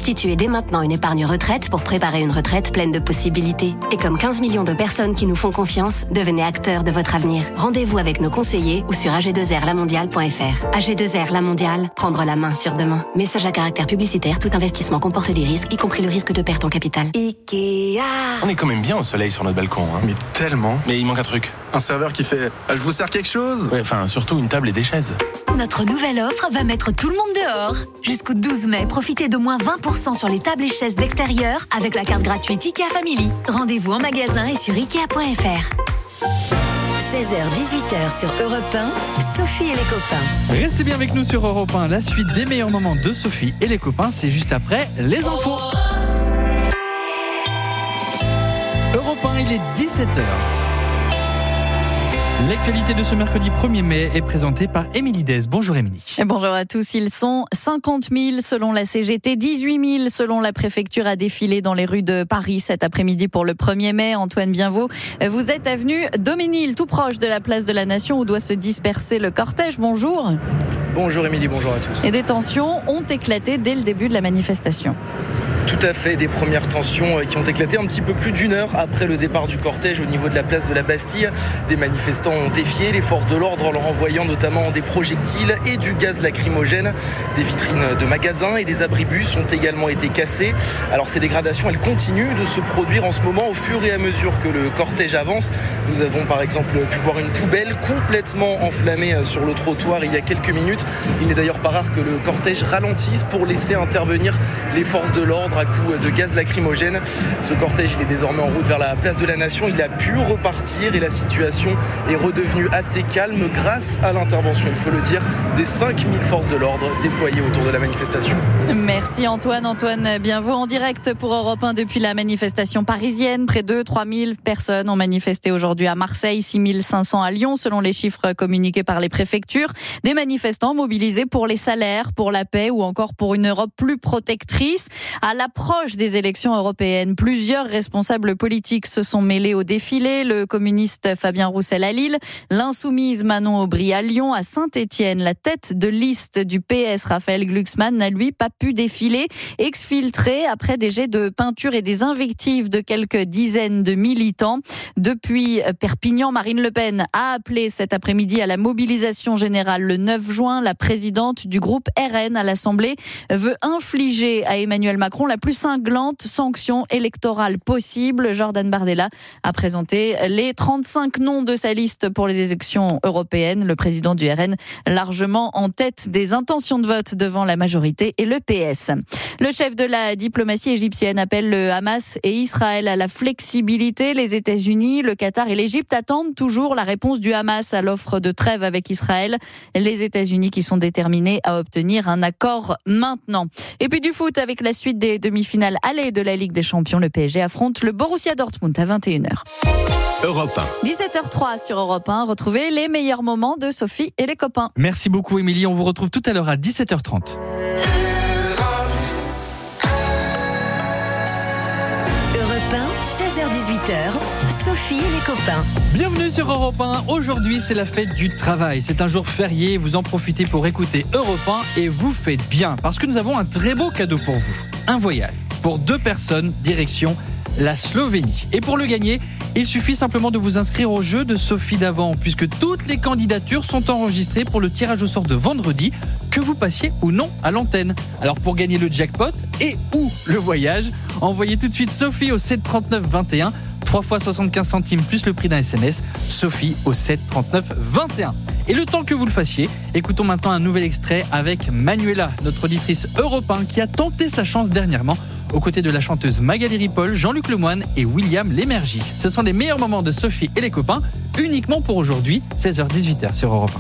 Constituez dès maintenant une épargne retraite pour préparer une retraite pleine de possibilités. Et comme 15 millions de personnes qui nous font confiance, devenez acteurs de votre avenir. Rendez-vous avec nos conseillers ou sur ag2rlamondiale.fr. AG2R La Mondiale, prendre la main sur demain. Message à caractère publicitaire, tout investissement comporte des risques, y compris le risque de perte en capital. Ikea. On est quand même bien au soleil sur notre balcon, hein. Mais tellement. Mais il manque un truc. Un serveur qui fait « Je vous sers quelque chose ?» Ouais, enfin, surtout une table et des chaises. Notre nouvelle offre va mettre tout le monde dehors. Jusqu'au 12 mai, profitez de moins 20% sur les tables et chaises d'extérieur avec la carte gratuite IKEA Family. Rendez-vous en magasin et sur Ikea.fr. 16h-18h sur Europe 1, Sophie et les copains. Restez bien avec nous sur Europe 1. La suite des meilleurs moments de Sophie et les copains, c'est juste après les infos. Europe 1, il est 17h. L'actualité de ce mercredi 1er mai est présentée par Émilie Dez. Bonjour Émilie. Bonjour à tous. Ils sont 50 000 selon la CGT, 18 000 selon la préfecture à défiler dans les rues de Paris cet après-midi pour le 1er mai. Antoine Bienvaux, vous êtes avenue Daumesnil, tout proche de la place de la Nation où doit se disperser le cortège. Bonjour. Bonjour Émilie, bonjour à tous. Et des tensions ont éclaté dès le début de la manifestation. Tout à fait, des premières tensions qui ont éclaté un petit peu plus d'une heure après le départ du cortège au niveau de la place de la Bastille. Des manifestants ont défié les forces de l'ordre en leur envoyant notamment des projectiles et du gaz lacrymogène. Des vitrines de magasins et des abribus ont également été cassés. Alors ces dégradations, elles continuent de se produire en ce moment au fur et à mesure que le cortège avance. Nous avons par exemple pu voir une poubelle complètement enflammée sur le trottoir il y a quelques minutes. Il n'est d'ailleurs pas rare que le cortège ralentisse pour laisser intervenir les forces de l'ordre à coups de gaz lacrymogène. Ce cortège il est désormais en route vers la place de la Nation. Il a pu repartir et la situation est redevenue assez calme grâce à l'intervention, il faut le dire, des 5000 forces de l'ordre déployées autour de la manifestation. Merci Antoine. Antoine Bienvaux en direct pour Europe 1 depuis la manifestation parisienne. Près de 3000 personnes ont manifesté aujourd'hui à Marseille, 6500 à Lyon selon les chiffres communiqués par les préfectures. Des manifestants mobilisés pour les salaires, pour la paix ou encore pour une Europe plus protectrice. À l'approche des élections européennes, plusieurs responsables politiques se sont mêlés au défilé. Le communiste Fabien Roussel à Lille, l'insoumise Manon Aubry à Lyon, à Saint-Étienne. La tête de liste du PS, Raphaël Glucksmann, n'a lui pas pu défiler, exfiltré après des jets de peinture et des invectives de quelques dizaines de militants. Depuis Perpignan, Marine Le Pen a appelé cet après-midi à la mobilisation générale le 9 juin. La présidente du groupe RN à l'Assemblée veut infliger à Emmanuel Macron la plus cinglante sanction électorale possible. Jordan Bardella a présenté les 35 noms de sa liste pour les élections européennes. Le président du RN largement en tête des intentions de vote devant la majorité et le PS. Le chef de la diplomatie égyptienne appelle le Hamas et Israël à la flexibilité. Les États-Unis, le Qatar et l'Égypte attendent toujours la réponse du Hamas à l'offre de trêve avec Israël. Les États-Unis qui sont déterminés à obtenir un accord maintenant. Et puis du foot avec la suite des demi-finales aller de la Ligue des Champions. Le PSG affronte le Borussia Dortmund à 21h. Europe 1. 17h03 sur Europe 1. Retrouvez les meilleurs moments de Sophie et les copains. Merci beaucoup Émilie, on vous retrouve tout à l'heure à 17h30. Europe 1, 16h-18h, Sophie et les copains. Bienvenue sur Europe 1. Aujourd'hui, c'est la fête du travail. C'est un jour férié. Vous en profitez pour écouter Europe 1 et vous faites bien parce que nous avons un très beau cadeau pour vous. Un voyage pour 2 personnes, direction la Slovénie. Et pour le gagner, il suffit simplement de vous inscrire au jeu de Sophie d'avant puisque toutes les candidatures sont enregistrées pour le tirage au sort de vendredi, que vous passiez ou non à l'antenne. Alors pour gagner le jackpot et ou le voyage, envoyez tout de suite Sophie au 7 39 21. 3 fois 75 centimes plus le prix d'un SMS, Sophie au 7 39 21. Et le temps que vous le fassiez, écoutons maintenant un nouvel extrait avec Manuela, notre auditrice Europe 1 qui a tenté sa chance dernièrement aux côtés de la chanteuse Magali Ripoll, Jean-Luc Lemoyne et William Lémergie. Ce sont les meilleurs moments de Sophie et les copains, uniquement pour aujourd'hui, 16h-18h sur Europe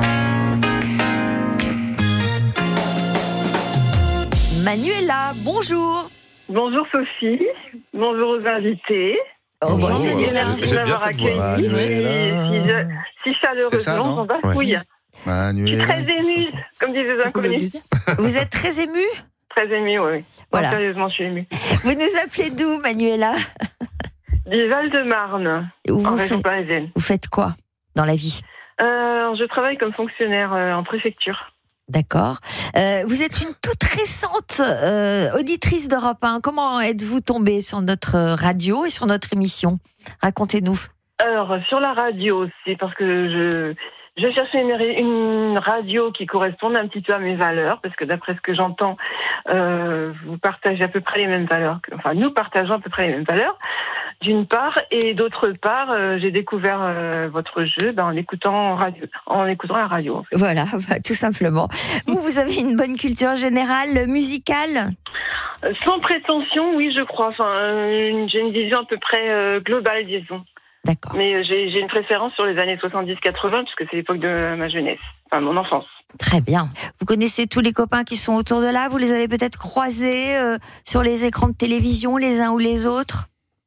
1. Manuela, bonjour. Bonjour Sophie, bonjour aux invités. Bonjour, J'ai j'aime bien cette voix. Si chaleureusement, on bafouille. Je suis très émue, comme disent les inconnus. Vous êtes très émue ? Très émue, oui. Voilà. Sérieusement, je suis émue. Vous nous appelez d'où, Manuela ? Du Val-de-Marne, en région parisienne. Vous faites quoi dans la vie ? Je travaille comme fonctionnaire en préfecture. D'accord. Vous êtes une toute récente auditrice d'Europe 1. Comment êtes-vous tombée sur notre radio et sur notre émission ? Racontez-nous. Alors, sur la radio, c'est parce que je cherchais une radio qui corresponde un petit peu à mes valeurs, parce que d'après ce que j'entends, vous partagez à peu près les mêmes valeurs. Enfin, nous partageons à peu près les mêmes valeurs, d'une part, et d'autre part, j'ai découvert votre jeu en écoutant la radio. En fait. Voilà, tout simplement. Vous avez une bonne culture générale musicale ? Sans prétention, oui, je crois. Enfin, j'ai une vision à peu près globale, disons. D'accord. Mais j'ai une préférence sur les années 70-80, puisque c'est l'époque de ma jeunesse, enfin mon enfance. Très bien. Vous connaissez tous les copains qui sont autour de là ? Vous les avez peut-être croisés sur les écrans de télévision, les uns ou les autres ?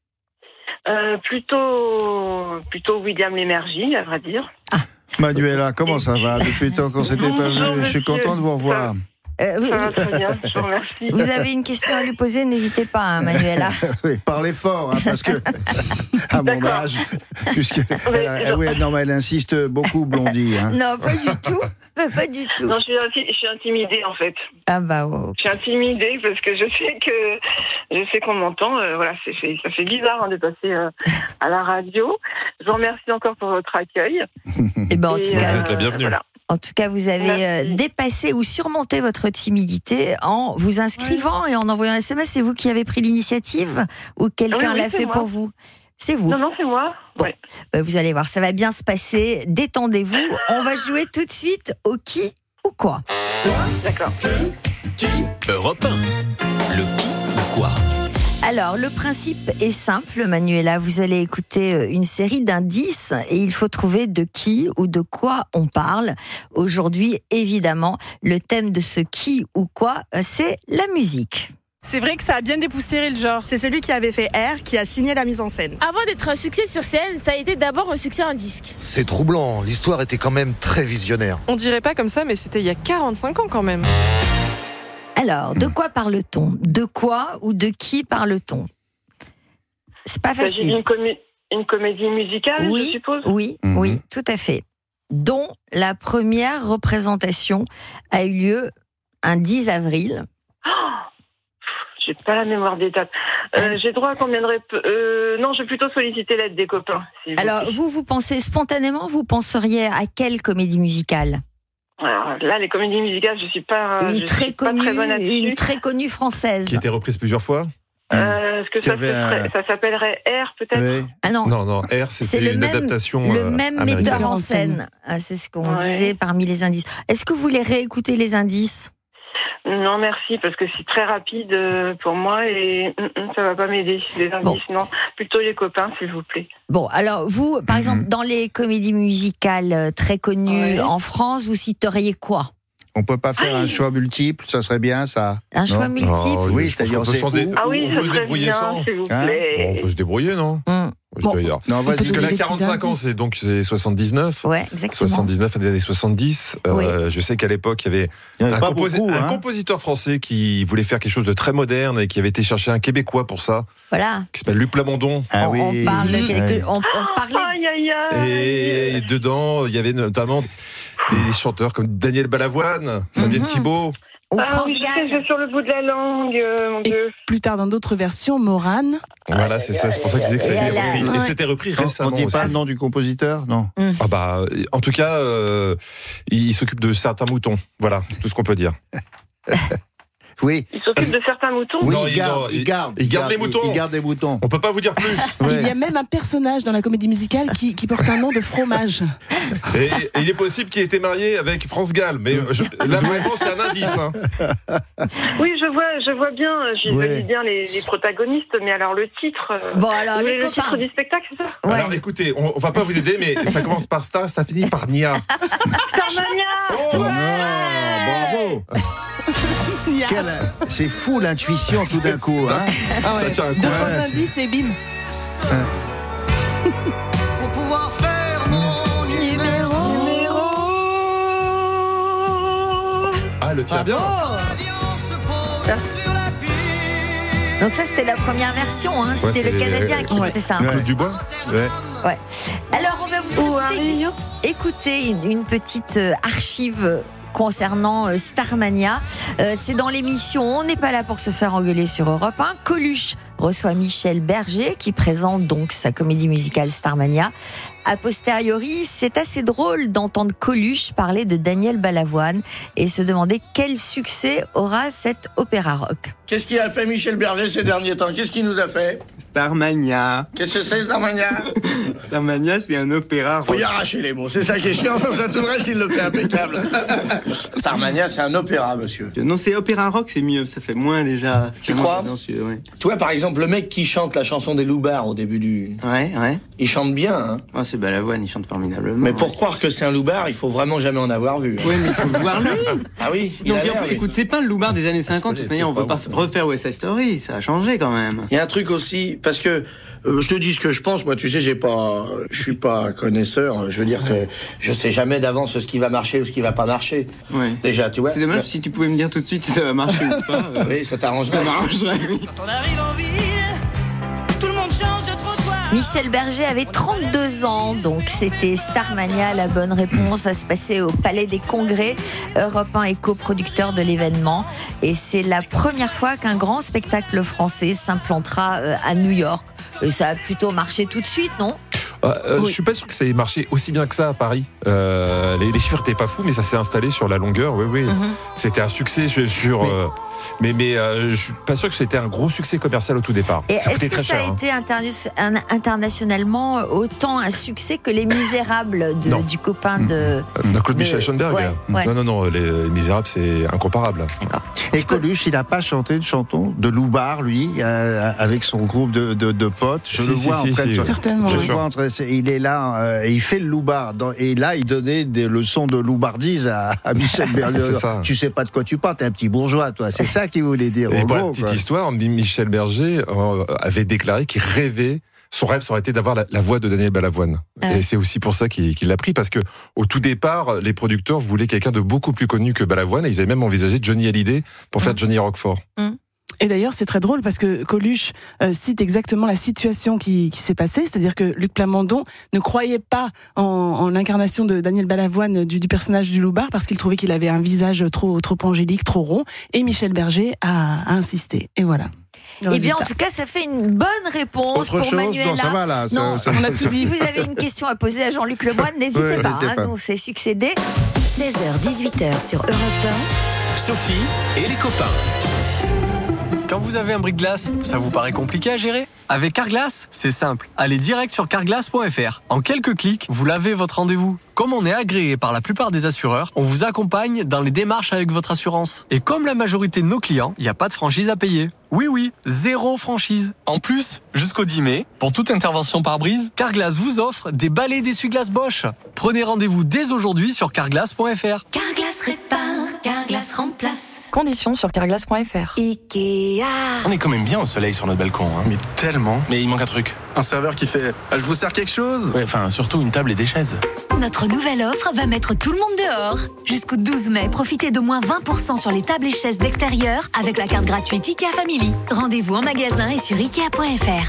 Plutôt William Lémergie, à vrai dire. Ah. Manuela, comment ça va ? Depuis le temps qu'on s'était pas vu, je suis content de vous revoir. Ça va très bien, je vous remercie. Vous avez une question à lui poser, n'hésitez pas, Manuela. Oui, parlez fort, parce que à mon âge, elle insiste beaucoup, Blondie. Non, pas du tout. Pas du tout. Non, je suis intimidée en fait. Ah bah. Oh. Je suis intimidée parce que je sais qu'on m'entend. Voilà, ça fait bizarre de passer à la radio. Je vous remercie encore pour votre accueil. Et ben en tout cas, vous êtes la bienvenue. Voilà. En tout cas, vous avez dépassé ou surmonté votre timidité en vous inscrivant et en envoyant un SMS. C'est vous qui avez pris l'initiative ou quelqu'un l'a fait pour vous ? C'est vous. Non, c'est moi. Bon. Ouais. Vous allez voir, ça va bien se passer. Détendez-vous. On va jouer tout de suite au qui ou quoi. D'accord. Europe 1. Le qui ou quoi ? Alors, le principe est simple, Manuela. Vous allez écouter une série d'indices et il faut trouver de qui ou de quoi on parle. Aujourd'hui, évidemment, le thème de ce qui ou quoi, c'est la musique. C'est vrai que ça a bien dépoussiéré le genre. C'est celui qui avait fait R qui a signé la mise en scène. Avant d'être un succès sur scène, ça a été d'abord un succès en disque. C'est troublant, l'histoire était quand même très visionnaire. On dirait pas comme ça, mais c'était il y a 45 ans quand même. Alors, de quoi parle-t-on ? De quoi ou de qui parle-t-on ? C'est pas facile. Une comédie musicale, oui, je suppose ? Oui, oui, tout à fait. Dont la première représentation a eu lieu un 10 avril. J'ai pas la mémoire des dates. J'ai droit à combien de non, je vais plutôt solliciter l'aide des copains. Alors, vous pensez spontanément, vous penseriez à quelle comédie musicale ? Alors, là, les comédies musicales, je suis pas très bonne là-dessus. Une très connue française. Qui a été reprise plusieurs fois ? Est-ce que ça s'appellerait R, peut-être ? Oui. Ah non. Non, R, c'était une adaptation le même metteur en scène. Ah, c'est ce qu'on disait parmi les indices. Est-ce que vous voulez réécouter les indices ? Non, merci, parce que c'est très rapide pour moi et ça va pas m'aider. Les indices, non. Plutôt les copains, s'il vous plaît. Bon, alors vous, par exemple, dans les comédies musicales très connues en France, vous citeriez quoi ? On peut pas faire un choix multiple, ça serait bien ça. Un choix multiple ? Oui, c'est-à-dire ça serait bien, s'il vous plaît. On peut se débrouiller, non ? Non, parce que là, 45 ans, c'est 79. Ouais, exactement. 79 des années 70. Je sais qu'à l'époque, il y avait un compositeur français qui voulait faire quelque chose de très moderne et qui avait été chercher un Québécois pour ça. Voilà. Qui s'appelle Luc Plamondon. Ah oui. On parlait. Et dedans, il y avait notamment des chanteurs comme Daniel Balavoine, Fabienne Thibault. Ou France Gall. C'est sur le bout de la langue, mon Dieu. Plus tard, dans d'autres versions, Morane. Voilà, c'est ça. C'est pour ça que je disais que ça a été repris. Et c'était repris récemment. On ne dit pas le nom du compositeur, non ? Ah bah, en tout cas, il s'occupe de certains moutons. Voilà, c'est tout ce qu'on peut dire. Oui. Il s'occupe de certains moutons ? Oui, il garde les moutons. Il garde les moutons. On peut pas vous dire plus. Il y a même un personnage dans la comédie musicale qui porte un nom de fromage. Et il est possible qu'il ait été marié avec France Gall, mais là vraiment c'est un indice. Oui, je vois bien, je bien les protagonistes, mais alors le titre. Bon alors le titre du spectacle, c'est ça ? Alors écoutez, on va pas vous aider, mais ça commence par Star, ça finit par Nia. Starmania. Oh bravo. C'est fou l'intuition tout d'un coup. Ça tient un coup. D'autres indices et bim. Pour pouvoir faire mon numéro. Ah, le tien bien. Donc ça c'était la première version, c'était le Canadien qui chantait ça. Claude Dubois. Ouais. Alors on va vous faire écouter une petite archive concernant Starmania. C'est dans l'émission On n'est pas là pour se faire engueuler sur Europe 1. Coluche reçoit Michel Berger qui présente donc sa comédie musicale Starmania. A posteriori, c'est assez drôle d'entendre Coluche parler de Daniel Balavoine et se demander quel succès aura cet opéra rock. Qu'est-ce qu'il a fait Michel Berger ces derniers temps? Qu'est-ce qu'il nous a fait? Starmania. Qu'est-ce que c'est Starmania? Starmania, c'est un opéra rock. Faut y arracher les mots, c'est ça qui est chiant, tout le reste il le fait impeccable. Starmania, c'est un opéra, monsieur. Non, c'est opéra rock, c'est mieux, ça fait moins déjà. Tu crois? Ouais. Tu vois, par exemple, le mec qui chante la chanson des loupards au début du... Ouais. Il chante bien, hein? Oh, c'est Balavoine, il chante formidablement. Mais pour croire que c'est un loupard, il faut vraiment jamais en avoir vu. Oui, mais il faut le voir lui. Ah oui? Non, écoute, c'est pas le loupard des années 50, de toute manière, on peut pas refaire West Side Story, ça a changé quand même. Il y a un truc aussi, parce que je te dis ce que je pense, moi tu sais, je suis pas connaisseur, je veux dire que je sais jamais d'avance ce qui va marcher ou ce qui va pas marcher. Ouais. Déjà, tu vois. C'est dommage si tu pouvais me dire tout de suite si ça va marcher ou pas. Oui, ça t'arrangerait. Ça m'arrangerait, oui. Quand on arrive en ville, tout le monde change de trottoir. Michel Berger avait 32 ans, donc c'était Starmania, la bonne réponse. Ça se passait au Palais des Congrès. Europe 1 est coproducteur de l'événement. Et c'est la première fois qu'un grand spectacle français s'implantera à New York. Et ça a plutôt marché tout de suite, non ? Oui. Je suis pas sûr que ça ait marché aussi bien que ça à Paris. Les chiffres n'étaient pas fous, mais ça s'est installé sur la longueur. Oui. Mm-hmm. C'était un succès sur. Mais je suis pas sûr que c'était un gros succès commercial au tout départ. Et ça est-ce que ça a été internationalement autant un succès que Les Misérables du copain de Claude Michel Schoenberg? Ouais. Non, Les Misérables, c'est incomparable. D'accord. Et Coluche, il n'a pas chanté une chanson de loupard, lui, avec son groupe de potes. Je le vois en fait. Certainement. Il est là, et il fait le loupard. Et là, il donnait des leçons de loupardise à Michel Berger. C'est ça. Tu sais pas de quoi tu parles, t'es un petit bourgeois, toi. C'est ça qu'il voulait dire. Et pour la petite histoire, Michel Berger avait déclaré qu'il rêvait. Son rêve, ça aurait été d'avoir la voix de Daniel Balavoine. Et c'est aussi pour ça qu'il l'a pris, parce que au tout départ, les producteurs voulaient quelqu'un de beaucoup plus connu que Balavoine, et ils avaient même envisagé Johnny Hallyday pour faire Johnny Roquefort. Et d'ailleurs, c'est très drôle parce que Coluche cite exactement la situation qui s'est passée, c'est-à-dire que Luc Plamondon ne croyait pas en l'incarnation de Daniel Balavoine du personnage du loupard parce qu'il trouvait qu'il avait un visage trop angélique, trop rond, et Michel Berger a insisté. Et voilà. Eh bien, en tout cas, ça fait une bonne réponse pour Manuela. Non, ça va là. Non, on a tout dit. Si vous avez une question à poser à Jean-Luc Lemoyne, n'hésitez pas. Donc, c'est succédé. 16h-18h sur Europe 1. Sophie et les copains. Quand vous avez un bris-de-glace, ça vous paraît compliqué à gérer ? Avec Carglass, c'est simple. Allez direct sur carglass.fr. En quelques clics, vous lavez votre rendez-vous. Comme on est agréé par la plupart des assureurs, on vous accompagne dans les démarches avec votre assurance. Et comme la majorité de nos clients, il n'y a pas de franchise à payer. Oui, 0 franchise. En plus, jusqu'au 10 mai, pour toute intervention par brise, Carglass vous offre des balais d'essuie-glace Bosch. Prenez rendez-vous dès aujourd'hui sur carglass.fr. Carglass répare, Carglass remplace. Conditions sur carglass.fr. Ikea. On est quand même bien au soleil sur notre balcon. Hein. Mais tellement. Mais il manque un truc. Un serveur qui fait « Je vous sers quelque chose ?» Ouais, enfin, surtout une table et des chaises. Notre nouvelle offre va mettre tout le monde dehors. Jusqu'au 12 mai, profitez de moins 20% sur les tables et chaises d'extérieur avec la carte gratuite IKEA Family. Rendez-vous en magasin et sur Ikea.fr.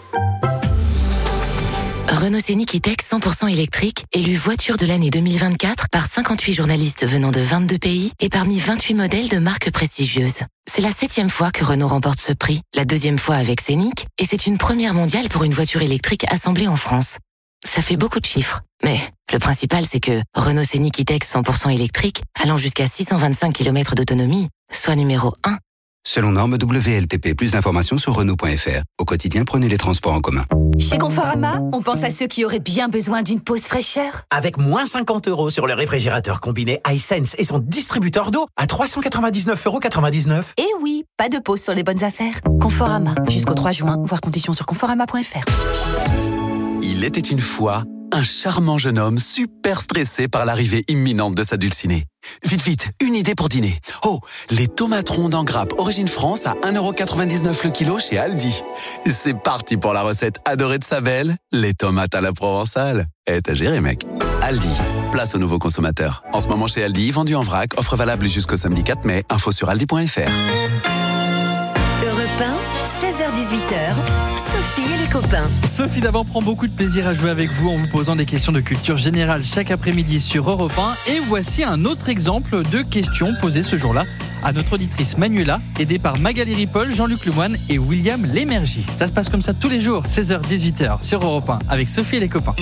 Renault Scénic E-Tech 100% électrique, élu voiture de l'année 2024 par 58 journalistes venant de 22 pays et parmi 28 modèles de marques prestigieuses. C'est la 7e fois que Renault remporte ce prix, la 2e fois avec Scénic, et c'est une première mondiale pour une voiture électrique assemblée en France. Ça fait beaucoup de chiffres, mais le principal c'est que Renault Scénic E-Tech 100% électrique, allant jusqu'à 625 km d'autonomie, soit numéro 1. Selon norme WLTP, plus d'informations sur Renault.fr. Au quotidien, prenez les transports en commun. Chez Conforama, on pense à ceux qui auraient bien besoin d'une pause fraîcheur. Avec moins 50 € sur le réfrigérateur combiné iSense et son distributeur d'eau à 399,99 €. Et oui, pas de pause sur les bonnes affaires. Conforama, jusqu'au 3 juin, voir conditions sur conforama.fr. Il était une fois un charmant jeune homme super stressé par l'arrivée imminente de sa dulcinée. Vite, une idée pour dîner. Oh, les tomates rondes en grappe origine France à 1,99 € le kilo chez Aldi. C'est parti pour la recette adorée de sa belle, les tomates à la provençale. T'as géré, mec. Aldi, place aux nouveaux consommateurs. En ce moment chez Aldi, vendu en vrac, offre valable jusqu'au samedi 4 mai. Info sur aldi.fr. Europe 1, 16h-18h, Sophie et les copains. Sophie Davant prend beaucoup de plaisir à jouer avec vous en vous posant des questions de culture générale chaque après-midi sur Europe 1. Et voici un autre exemple de questions posées ce jour-là à notre auditrice Manuela, aidée par Magali Ripoll, Jean-Luc Lemoyne et William Lémergie. Ça se passe comme ça tous les jours, 16h-18h sur Europe 1 avec Sophie et les copains.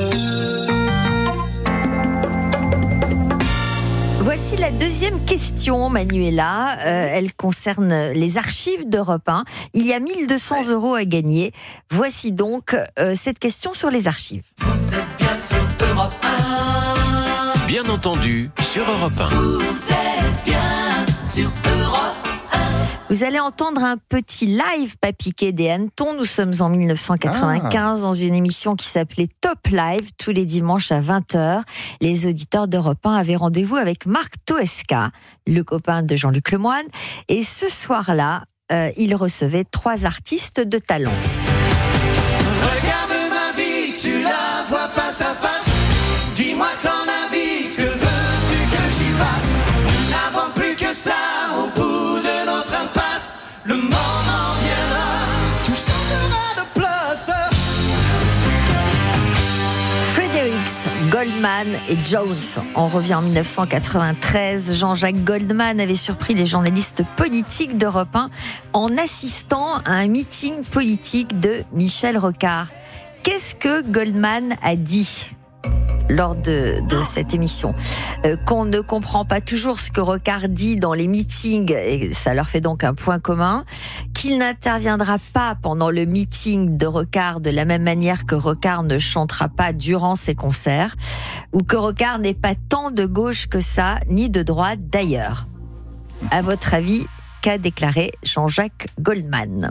Voici la deuxième question, Manuela. Elle concerne les archives d'Europe 1. Il y a 1 200 € à gagner. Voici donc cette question sur les archives. Vous êtes bien sur Europe 1. Bien entendu, sur Europe 1. Vous êtes bien sur Europe 1. Vous allez entendre un petit live pas piqué des hannetons. Nous sommes en 1995 dans une émission qui s'appelait Top Live, tous les dimanches à 20h. Les auditeurs d'Europe 1 avaient rendez-vous avec Marc Toesca, le copain de Jean-Luc Lemoyne. Et ce soir-là, il recevait 3 artistes de talent. Regarde ma vie, tu la vois face à face. Dis-moi ton avis, que veux-tu que j'y fasse? Nous n'avons plus que ça au bout de notre impasse. Le moment viendra, tout changera de place. Fredericks, Goldman et Jones. On revient en 1993. Jean-Jacques Goldman avait surpris les journalistes politiques d'Europe 1 en assistant à un meeting politique de Michel Rocard. Qu'est-ce que Goldman a dit lors de cette émission? Qu'on ne comprend pas toujours ce que Rocard dit dans les meetings, et ça leur fait donc un point commun, qu'il n'interviendra pas pendant le meeting de Rocard de la même manière que Rocard ne chantera pas durant ses concerts, ou que Rocard n'est pas tant de gauche que ça, ni de droite d'ailleurs. À votre avis, qu'a déclaré Jean-Jacques Goldman?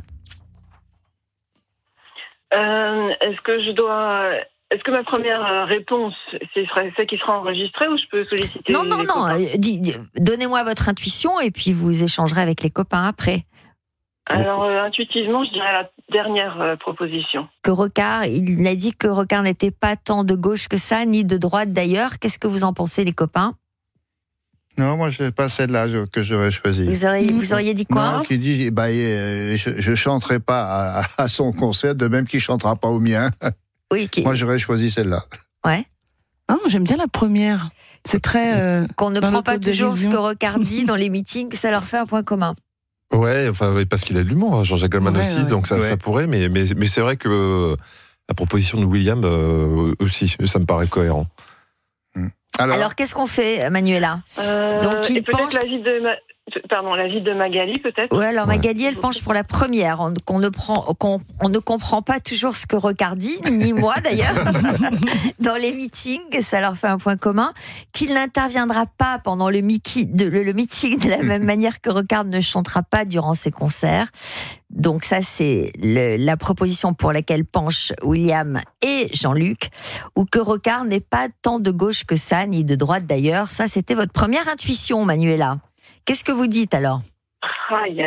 Est-ce que ma première réponse, c'est celle qui sera enregistrée, ou je peux solliciter? Non. Donnez-moi votre intuition et puis vous échangerez avec les copains après. Alors, intuitivement, je dirais la dernière proposition. Que Rocard, il a dit que Rocard n'était pas tant de gauche que ça, ni de droite d'ailleurs. Qu'est-ce que vous en pensez, les copains? Non, moi, c'est pas celle-là que j'aurais choisie. Vous auriez dit quoi? Non, qui dit, je chanterai pas à son concert, de même qu'il chantera pas au mien. Oui, moi, j'aurais choisi celle-là. Ouais. Ah, j'aime bien la première. C'est très... qu'on ne prend pas toujours ce que Rocard dit dans les meetings, ça leur fait un point commun. Ouais, parce qu'il a de l'humour, Jean-Jacques Goldman aussi, donc ça pourrait, mais c'est vrai que la proposition de William aussi, ça me paraît cohérent. Alors qu'est-ce qu'on fait, Manuela? Donc il penche... l'avis de Magali, peut-être. Oui, alors Magali, elle penche pour la première. On ne comprend pas toujours ce que Rocard dit, ni moi d'ailleurs, dans les meetings, ça leur fait un point commun. Qu'il n'interviendra pas pendant le meeting de la même manière que Rocard ne chantera pas durant ses concerts. Donc ça, c'est la proposition pour laquelle penchent William et Jean-Luc, ou que Rocard n'est pas tant de gauche que ça, ni de droite d'ailleurs. Ça, c'était votre première intuition, Manuela. Qu'est-ce que vous dites alors? Aïe.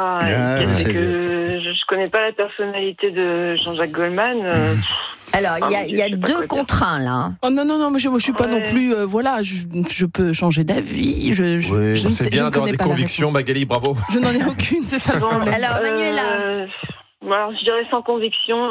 Je connais pas la personnalité de Jean-Jacques Goldman. Alors, il y a 2 contre 1 là. Oh non, mais je suis pas non plus. Je peux changer d'avis. C'est bien d'avoir des convictions, Magali, bravo. Je n'en ai aucune, c'est ça le problème. Alors, Manuela. Alors, je dirais sans conviction.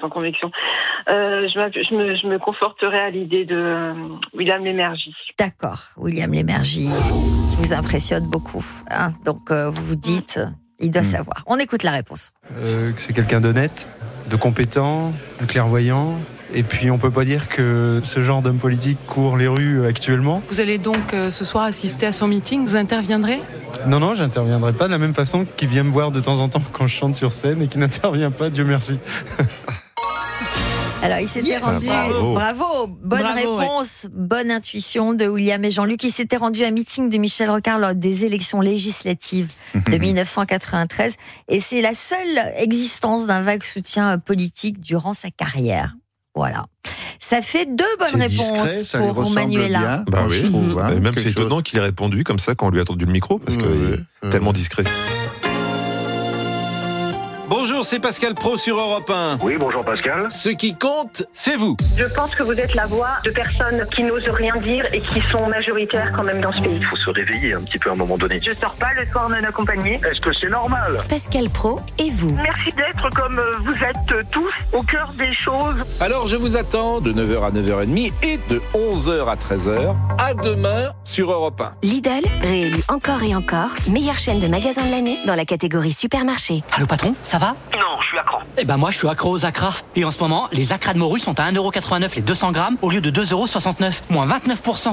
Je me conforterai à l'idée de William Lémergie. D'accord, William Lémergie, qui vous impressionne beaucoup. Hein, donc, vous vous dites, il doit savoir. On écoute la réponse. Que c'est quelqu'un d'honnête, de compétent, de clairvoyant. Et puis on peut pas dire que ce genre d'homme politique court les rues actuellement. Vous allez donc ce soir assister à son meeting, vous interviendrez? Non, j'interviendrai pas de la même façon qu'il vient me voir de temps en temps quand je chante sur scène et qu'il n'intervient pas, Dieu merci. Alors, il s'était rendu... Bravo. Bonne réponse, bonne intuition de William et Jean-Luc. Il s'était rendu à un meeting de Michel Rocard lors des élections législatives de 1993. Et c'est la seule existence d'un vague soutien politique durant sa carrière. Voilà. Ça fait 2 bonnes réponses pour Manuela. Oui. Je trouve, hein, même c'est étonnant qu'il ait répondu comme ça quand on lui a tendu le micro, parce qu'il est tellement discret. Bonjour, c'est Pascal Pro sur Europe 1. Oui, bonjour Pascal. Ce qui compte, c'est vous. Je pense que vous êtes la voix de personnes qui n'osent rien dire et qui sont majoritaires quand même dans ce pays. Il faut se réveiller un petit peu à un moment donné. Je sors pas le soir non accompagné. Est-ce que c'est normal? Pascal Pro et vous. Merci d'être comme vous êtes tous au cœur des choses. Alors je vous attends de 9h à 9h30 et de 11h à 13h. À demain sur Europe 1. Lidl, réélu encore et encore, meilleure chaîne de magasins de l'année dans la catégorie supermarché. Allô patron, ça va? Non, je suis accro. Eh ben moi je suis accro aux acras. Et en ce moment, les acras de morue sont à 1,89€ les 200 grammes au lieu de 2,69€, moins 29%. 1,89€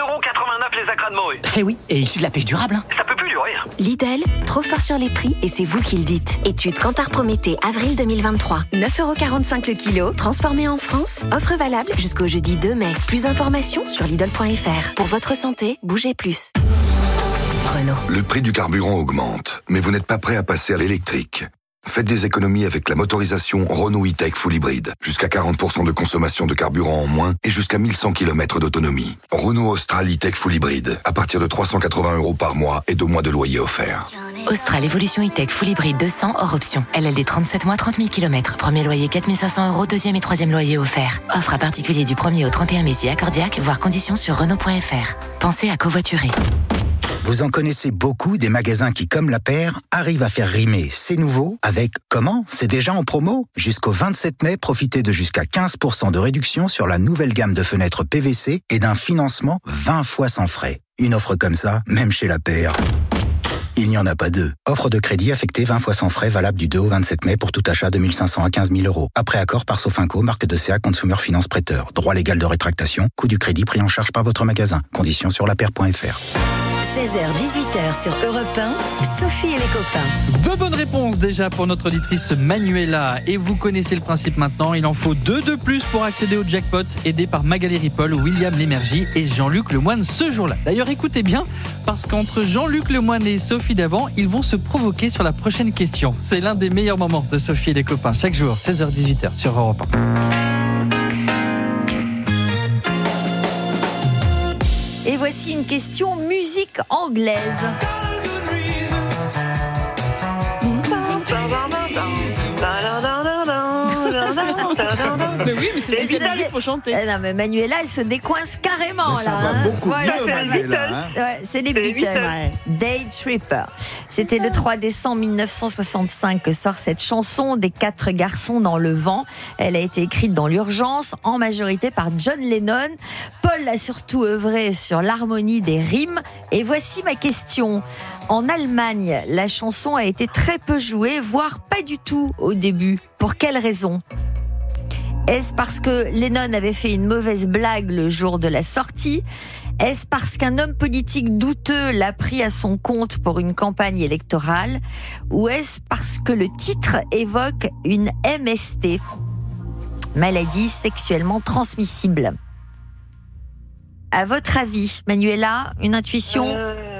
les acras de morue. Eh oui, et issu de la pêche durable. Ça peut plus durer. Lidl, trop fort sur les prix et c'est vous qui le dites. Étude Kantar Prométhée, avril 2023. 9,45€ le kilo, transformé en France. Offre valable jusqu'au jeudi 2 mai. Plus d'informations sur Lidl.fr. Pour votre santé, bougez plus. Renault. Le prix du carburant augmente, mais vous n'êtes pas prêt à passer à l'électrique. Faites des économies avec la motorisation Renault E-Tech Full Hybrid. Jusqu'à 40% de consommation de carburant en moins et jusqu'à 1100 km d'autonomie. Renault Austral E-Tech Full Hybrid. À partir de 380€ par mois et 2 mois de loyer offert. Austral Evolution E-Tech Full Hybrid 200 hors option. LLD 37 mois, 30 000 km. Premier loyer 4 500€, deuxième et troisième loyer offert. Offre à particulier du 1er au 31 mai si accordiaque, voire conditions sur Renault.fr. Pensez à covoiturer. Vous en connaissez beaucoup des magasins qui, comme La Paire, arrivent à faire rimer c'est nouveau avec comment? C'est déjà en promo. Jusqu'au 27 mai, profitez de jusqu'à 15% de réduction sur la nouvelle gamme de fenêtres PVC et d'un financement 20 fois sans frais. Une offre comme ça, même chez La Paire, il n'y en a pas deux. Offre de crédit affectée 20 fois sans frais, valable du 2 au 27 mai pour tout achat de 1 500 à 15 000€. Après accord par Sofinco, marque de CA Consumer Finance Prêteur. Droit légal de rétractation, coût du crédit pris en charge par votre magasin. Conditions sur lapaire.fr. 16h-18h sur Europe 1, Sophie et les copains. Deux bonnes réponses déjà pour notre auditrice Manuela. Et vous connaissez le principe maintenant, il en faut 2 de plus pour accéder au jackpot, aidé par Magali Ripoll, William Lémergie et Jean-Luc Lemoine ce jour-là. D'ailleurs, écoutez bien, parce qu'entre Jean-Luc Lemoine et Sophie Davant, ils vont se provoquer sur la prochaine question. C'est l'un des meilleurs moments de Sophie et les copains, chaque jour, 16h-18h sur Europe 1. Et voici une question musique anglaise. Mais oui, mais c'est spécialisé, il faut chanter. Non, mais Manuela, elle se décoince carrément. Mais ça là, va beaucoup voilà, mieux, Manuela. Ouais, c'est les Beatles. Day Tripper. C'était le 3 décembre 1965 que sort cette chanson des 4 garçons dans le vent. Elle a été écrite dans l'urgence, en majorité par John Lennon. Paul a surtout œuvré sur l'harmonie des rimes. Et voici ma question. En Allemagne, la chanson a été très peu jouée, voire pas du tout au début. Pour quelle raison ? Est-ce parce que Lennon avait fait une mauvaise blague le jour de la sortie ? Est-ce parce qu'un homme politique douteux l'a pris à son compte pour une campagne électorale ? Ou est-ce parce que le titre évoque une MST, maladie sexuellement transmissible ? À votre avis, Manuela, une intuition ?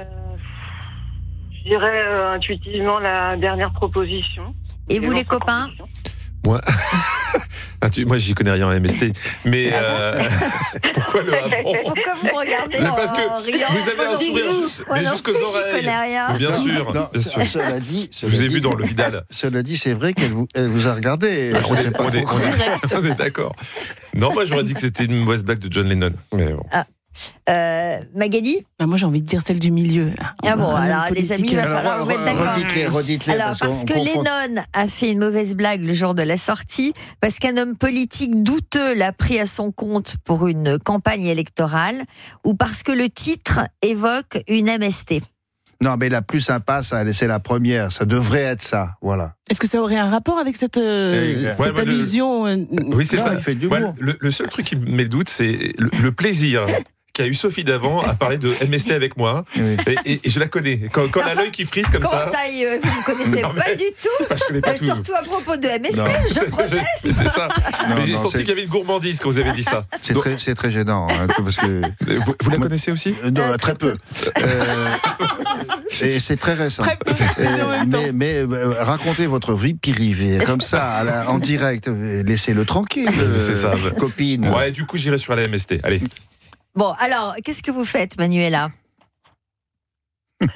Je dirais intuitivement la dernière proposition. Et vous les copains ? Moi, j'y connais rien en MST. Mais pourquoi le avant ? Pourquoi vous me regardez parce que en riant ? vous avez un sourire jusqu'aux oreilles. Je connais rien. Bien sûr. Cela dit, je vous ai vu dans le Vidal. Cela dit, c'est vrai qu'elle vous a regardé. On est d'accord. Non, moi j'aurais dit que c'était une mauvaise blague de John Lennon. Mais bon. Magali ? Moi j'ai envie de dire celle du milieu. Ah bon, alors les amis, il va falloir vous mettre d'accord. Redites-les. Alors parce que Lennon a fait une mauvaise blague le jour de la sortie, parce qu'un homme politique douteux l'a pris à son compte pour une campagne électorale, ou parce que le titre évoque une MST. Non, mais la plus sympa, c'est la première. Ça devrait être ça, voilà. Est-ce que ça aurait un rapport avec cette allusion Oui, c'est ça. Il fait de l'humour. Le seul truc qui me met le doute, c'est le plaisir qu'a eu Sophie Davant à parler de MST avec moi. Oui. Et je la connais. Quand elle a l'œil qui frise comme ça. Comment ça, vous ne connaissez pas du tout Je connais pas tout. Surtout à propos de MST, je proteste. C'est ça. Mais j'ai senti qu'il y avait une gourmandise quand vous avez dit ça. C'est très gênant. Hein, parce que... vous la connaissez aussi ? Non, très peu. Et c'est très récent. Très peu. Mais racontez votre vie privée, comme ça, en direct. Laissez-le tranquille, c'est ça. Copine. Ouais, du coup, j'irai sur la MST. Allez. Bon, alors, qu'est-ce que vous faites, Manuela ?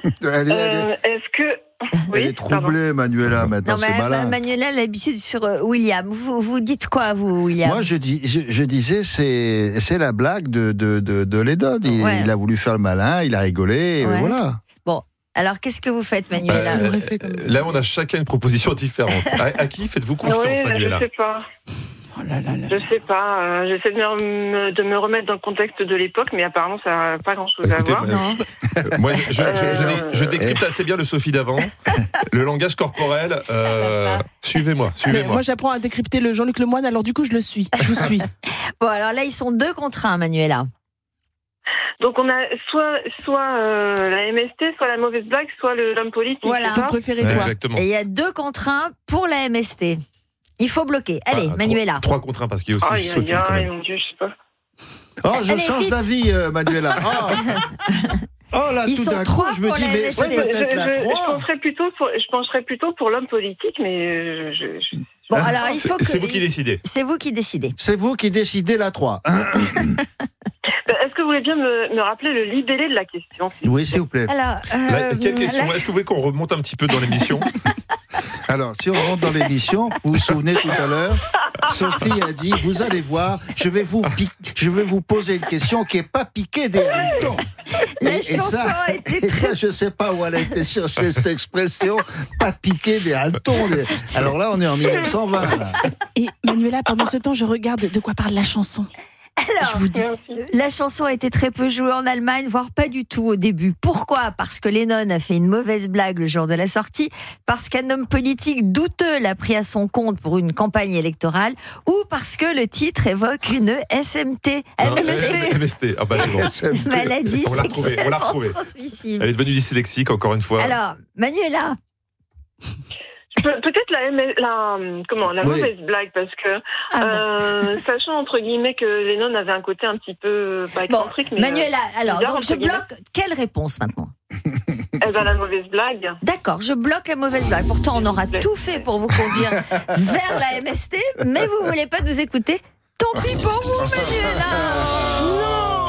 Est-ce que Elle est troublée, Manuela, maintenant, Non, c'est mais malin. Manuela a l'habitude sur William. Vous dites quoi, vous, William? Moi, je disais, c'est la blague de Lennon. Il a voulu faire le malin, il a rigolé, et voilà. Bon, alors qu'est-ce que vous faites, Manuela? Là, on a chacun une proposition différente. À qui faites-vous confiance, Manuela? Je sais pas. Je sais pas. J'essaie de me remettre dans le contexte de l'époque, mais apparemment, ça n'a pas grand-chose à voir. Moi, je décrypte assez bien le Sophie d'avant, le langage corporel. Suivez-moi. Moi, j'apprends à décrypter le Jean-Luc Lemoyne, alors du coup, je le suis. Je vous suis. Bon, alors là, ils sont 2 contre 1, Manuela. Donc on a soit la MST, soit la mauvaise blague, soit l'homme politique. Voilà. Vous préférez quoi? Exactement. Et il y a 2 contre 1 pour la MST. Il faut bloquer. Allez, Manuela. 3 contre 1 parce qu'il y a aussi Sophie. Mon Dieu, je sais pas. Oh, je change d'avis, Manuela. Là, Ils tout sont d'un coup, 3 je me pour dis, la mais MST. c'est peut-être la 3. Je pencherais plutôt pour l'homme politique, mais Bon, alors il faut que. C'est vous qui décidez. C'est vous qui décidez. C'est vous qui décidez la 3. Est-ce que vous voulez bien me rappeler le libellé de la question? Oui, s'il vous plaît. Alors, quelle question? Est-ce que vous voulez qu'on remonte un petit peu dans l'émission? Alors, si on rentre dans l'émission, vous vous souvenez tout à l'heure, Sophie a dit, vous allez voir, je vais vous poser une question qui n'est pas piquée des hannetons. La chanson a été ça, je ne sais pas où elle a été chercher cette expression, pas piquée des hannetons. Alors là, on est en 1920. Là. Et Manuela, pendant ce temps, je regarde de quoi parle la chanson. Alors, je vous dis. La chanson a été très peu jouée en Allemagne, voire pas du tout au début. Pourquoi? Parce que Lennon a fait une mauvaise blague le jour de la sortie, parce qu'un homme politique douteux l'a pris à son compte pour une campagne électorale, ou parce que le titre évoque une SMT. MST. Ah bah c'est bon. Maladie On l'a sexuellement retrouvée. transmissible. Elle est devenue dyslexique encore une fois. Alors, Manuela. Peut-être la mauvaise blague, parce que sachant entre guillemets que Lennon avait un côté un petit peu pas excentrique, mais Manuela, alors bizarre, donc je bloque. Quelle réponse maintenant? La mauvaise blague. D'accord, je bloque la mauvaise blague. Pourtant, on aura tout fait pour vous conduire vers la MST, mais vous voulez pas nous écouter. Tant pis pour vous, Manuela.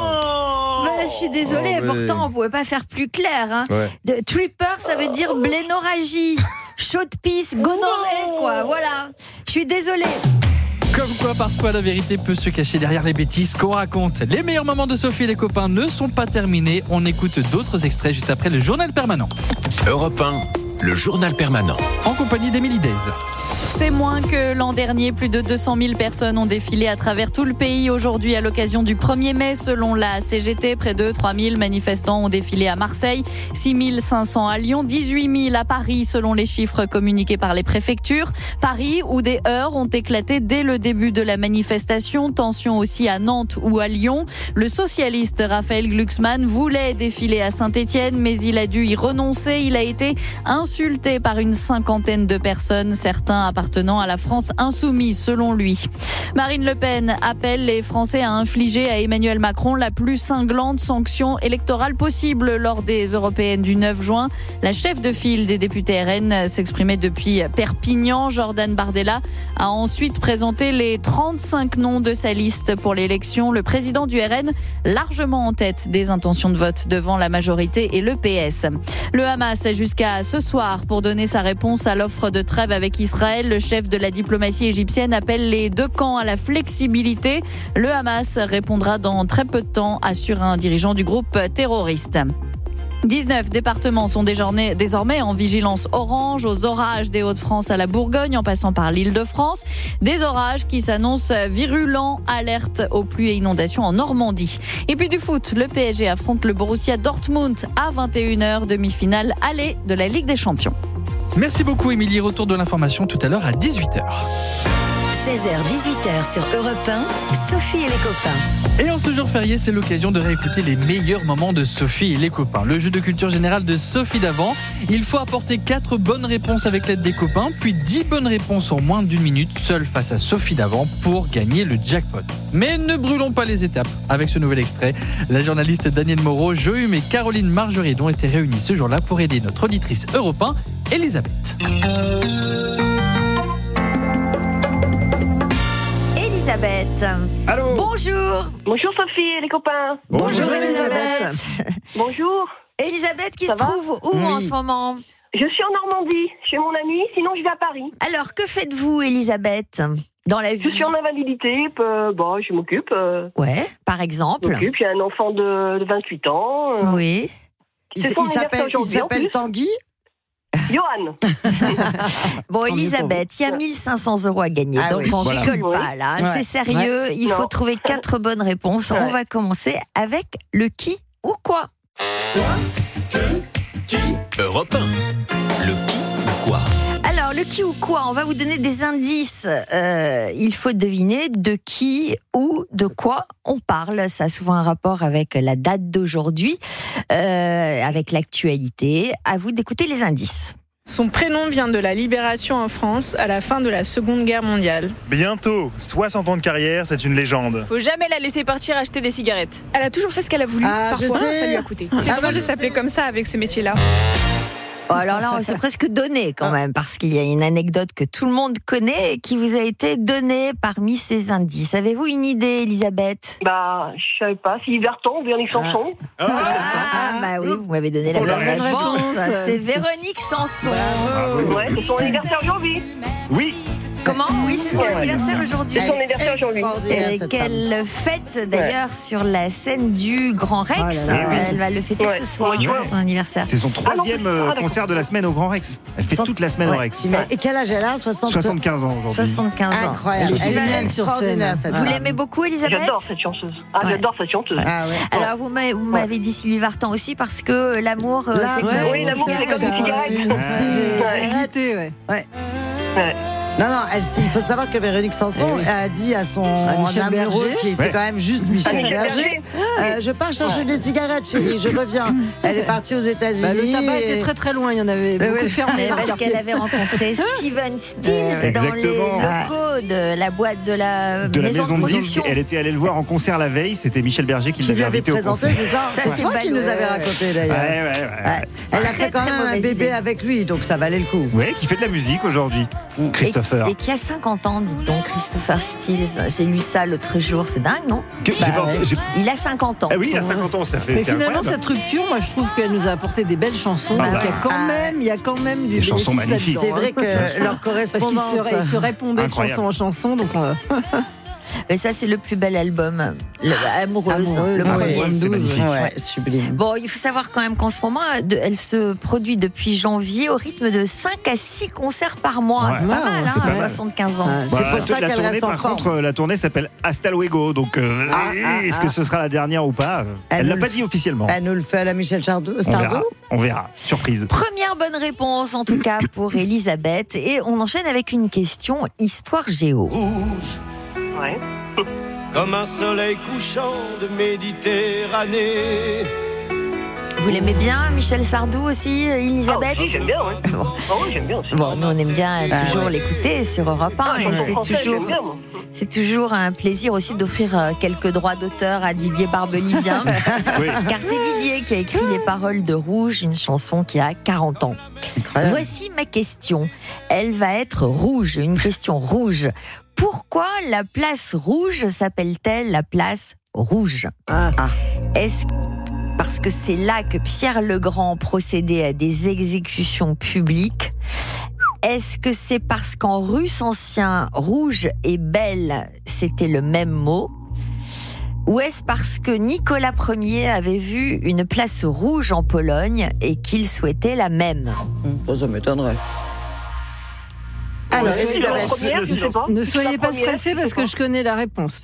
Je suis désolée, pourtant on pouvait pas faire plus clair. Hein. Ouais. Tripper, ça veut dire blénorragie. Chaud de pisse, gonorrhée, quoi. Voilà. Je suis désolée. Comme quoi, parfois, la vérité peut se cacher derrière les bêtises qu'on raconte. Les meilleurs moments de Sophie et les copains ne sont pas terminés. On écoute d'autres extraits juste après le journal permanent. Europe 1, le journal permanent. En compagnie d'Émilie Dez. C'est moins que l'an dernier. Plus de 200 000 personnes ont défilé à travers tout le pays aujourd'hui à l'occasion du 1er mai. Selon la CGT, près de 3 000 manifestants ont défilé à Marseille, 6 500 à Lyon, 18 000 à Paris selon les chiffres communiqués par les préfectures. Paris, où des heurts ont éclaté dès le début de la manifestation. Tension aussi à Nantes ou à Lyon. Le socialiste Raphaël Glucksmann voulait défiler à Saint-Étienne, mais il a dû y renoncer. Il a été insulté par une 50aine de personnes, certains appartenant à la France insoumise, selon lui. Marine Le Pen appelle les Français à infliger à Emmanuel Macron la plus cinglante sanction électorale possible lors des européennes du 9 juin. La chef de file des députés RN s'exprimait depuis Perpignan. Jordan Bardella a ensuite présenté les 35 noms de sa liste pour l'élection. Le président du RN, largement en tête des intentions de vote devant la majorité et le PS. Le Hamas a jusqu'à ce soir pour donner sa réponse à l'offre de trêve avec Israël. Le chef de la diplomatie égyptienne appelle les deux camps à la flexibilité. Le Hamas répondra dans très peu de temps, assure un dirigeant du groupe terroriste. 19 départements sont désormais en vigilance orange, aux orages des Hauts-de-France à la Bourgogne, en passant par l'Île-de-France. Des orages qui s'annoncent virulents, alerte aux pluies et inondations en Normandie. Et puis du foot, le PSG affronte le Borussia Dortmund à 21h, demi-finale aller de la Ligue des Champions. Merci beaucoup Émilie, retour de l'information tout à l'heure à 18h. 16h-18h sur Europe 1, Sophie et les copains. Et en ce jour férié, c'est l'occasion de réécouter les meilleurs moments de Sophie et les copains. Le jeu de culture générale de Sophie d'avant. Il faut apporter 4 bonnes réponses avec l'aide des copains, puis 10 bonnes réponses en moins d'1 minute, seule face à Sophie d'avant pour gagner le jackpot. Mais ne brûlons pas les étapes. Avec ce nouvel extrait, la journaliste Danielle Moreau, Jo Hume et Caroline Margeridon étaient réunies ce jour-là pour aider notre auditrice Europe 1, Elisabeth. Elisabeth. Allô. Bonjour. Bonjour Sophie et les copains. Bonjour Elisabeth. Bonjour. Elisabeth qui se trouve où en ce moment? Je suis en Normandie, chez mon ami, sinon je vais à Paris. Alors, que faites-vous, Elisabeth, dans la vie? Je suis en invalidité, je m'occupe. Ouais, par exemple. Je m'occupe, il y a un enfant de 28 ans. Oui. Il s'appelle Tanguy? Johan. Bon, Elisabeth, il y a 1500 € à gagner, donc on rigole pas là. Ouais. C'est sérieux, il faut trouver 4 bonnes réponses. On va commencer avec le qui ou quoi. Europe 1. Le qui ou quoi? Alors, le qui ou quoi, on va vous donner des indices. Il faut deviner de qui ou de quoi on parle. Ça a souvent un rapport avec la date d'aujourd'hui, avec l'actualité. À vous d'écouter les indices. Son prénom vient de la libération en France à la fin de la Seconde Guerre mondiale. Bientôt, 60 ans de carrière, c'est une légende. Faut jamais la laisser partir acheter des cigarettes. Elle a toujours fait ce qu'elle a voulu. Parfois, ça lui a coûté. C'est dommage de s'appeler comme ça avec ce métier-là. Bon, alors là, c'est presque donné quand même, parce qu'il y a une anecdote que tout le monde connaît et qui vous a été donnée parmi ces indices. Avez-vous une idée, Elisabeth? Je savais pas. Sylvie Vartan ou Véronique Sanson. Bah oui, vous m'avez donné la bonne réponse. C'est Véronique Sanson. Ouais, c'est son anniversaire aujourd'hui. Oui. Comment? Oui, c'est son anniversaire aujourd'hui. C'est son anniversaire aujourd'hui. Qu'elle fête d'ailleurs sur la scène du Grand Rex. Elle va le fêter ce soir, son anniversaire. C'est son 3e concert de la semaine au Grand Rex. Elle fait toute la semaine au Rex. Et quel âge elle a? 75 ans aujourd'hui. 75 ans. Incroyable. Elle est même sur scène. Vous l'aimez beaucoup, Elisabeth? J'adore cette chanteuse. J'adore cette chanteuse. Alors, vous m'avez dit Sylvie Vartan aussi parce que l'amour, c'est comme oui, l'amour, c'est comme une cigarette. J'ai hésité, ouais. Non, il faut savoir que Véronique Sanson a dit à son amoureux, qui était quand même juste Michel Berger, je pars chercher des cigarettes, chérie, je reviens. Elle est partie aux États-Unis. Le tabac était très très loin, il y en avait beaucoup fermé. Parce qu'elle avait rencontré Steven Stills dans les locaux de la boîte de la maison de production. Elle était allée le voir en concert la veille, c'était Michel Berger qui l'avait invité au concert. C'est toi qui nous avais raconté d'ailleurs. Elle a fait quand même un bébé avec lui, donc ça valait le coup. Oui, qui fait de la musique aujourd'hui. Christopher. Et qui a 50 ans, dites donc, Christopher Stills. J'ai lu ça l'autre jour, c'est dingue, non? Il a 50 ans. Ah oui, il a 50 ans, ça fait. Mais finalement, cette rupture, moi, je trouve qu'elle nous a apporté des belles chansons. Donc il y a quand même du des chansons magnifiques. C'est vrai que leur correspondance. Parce qu'ils se répondaient de chanson en chanson, donc. Mais ça, c'est le plus bel album, Amoureuse, le premier. C'est magnifique. Ouais, sublime. Bon, il faut savoir quand même qu'en ce moment, elle se produit depuis janvier au rythme de 5 à 6 concerts par mois. C'est pas mal, à 75 ans. C'est pour ça qu'elle reste en forme. Par contre, la tournée s'appelle Hasta Luego, donc est-ce que ce sera la dernière ou pas? Elle l'a pas dit officiellement. Elle nous le fait à la Michel Sardou. On verra. Surprise. Première bonne réponse, en tout cas, pour Elisabeth. Et on enchaîne avec une question histoire géo. Ouais. Comme un soleil couchant de Méditerranée. Vous l'aimez bien, Michel Sardou aussi, Elisabeth? Oui, j'aime bien, oui. J'aime bien aussi. Bon, nous on aime bien toujours l'écouter sur Europe 1 et c'est toujours un plaisir aussi d'offrir quelques droits d'auteur à Didier Barbelivien. Car c'est Didier qui a écrit les paroles de Rouge, une chanson qui a 40 ans. Incroyable. Voici ma question. Elle va être rouge, une question rouge. Pourquoi la place Rouge s'appelle-t-elle la place Rouge? Est-ce parce que c'est là que Pierre Legrand procédait à des exécutions publiques? Est-ce que c'est parce qu'en russe ancien, rouge et belle, c'était le même mot? Ou est-ce parce que Nicolas Ier avait vu une place rouge en Pologne et qu'il souhaitait la même? Ça m'étonnerait. Alors, ne soyez pas stressés parce que je connais la réponse.